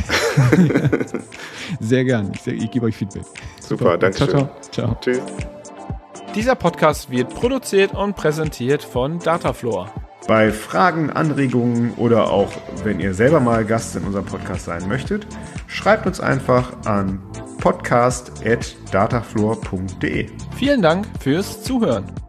Sehr gern. Ich gebe euch Feedback. Super, danke schön. Ciao. Tschüss. Dieser Podcast wird produziert und präsentiert von Datafloor. Bei Fragen, Anregungen oder auch wenn ihr selber mal Gast in unserem Podcast sein möchtet, schreibt uns einfach an podcast@datafloor.de. Vielen Dank fürs Zuhören.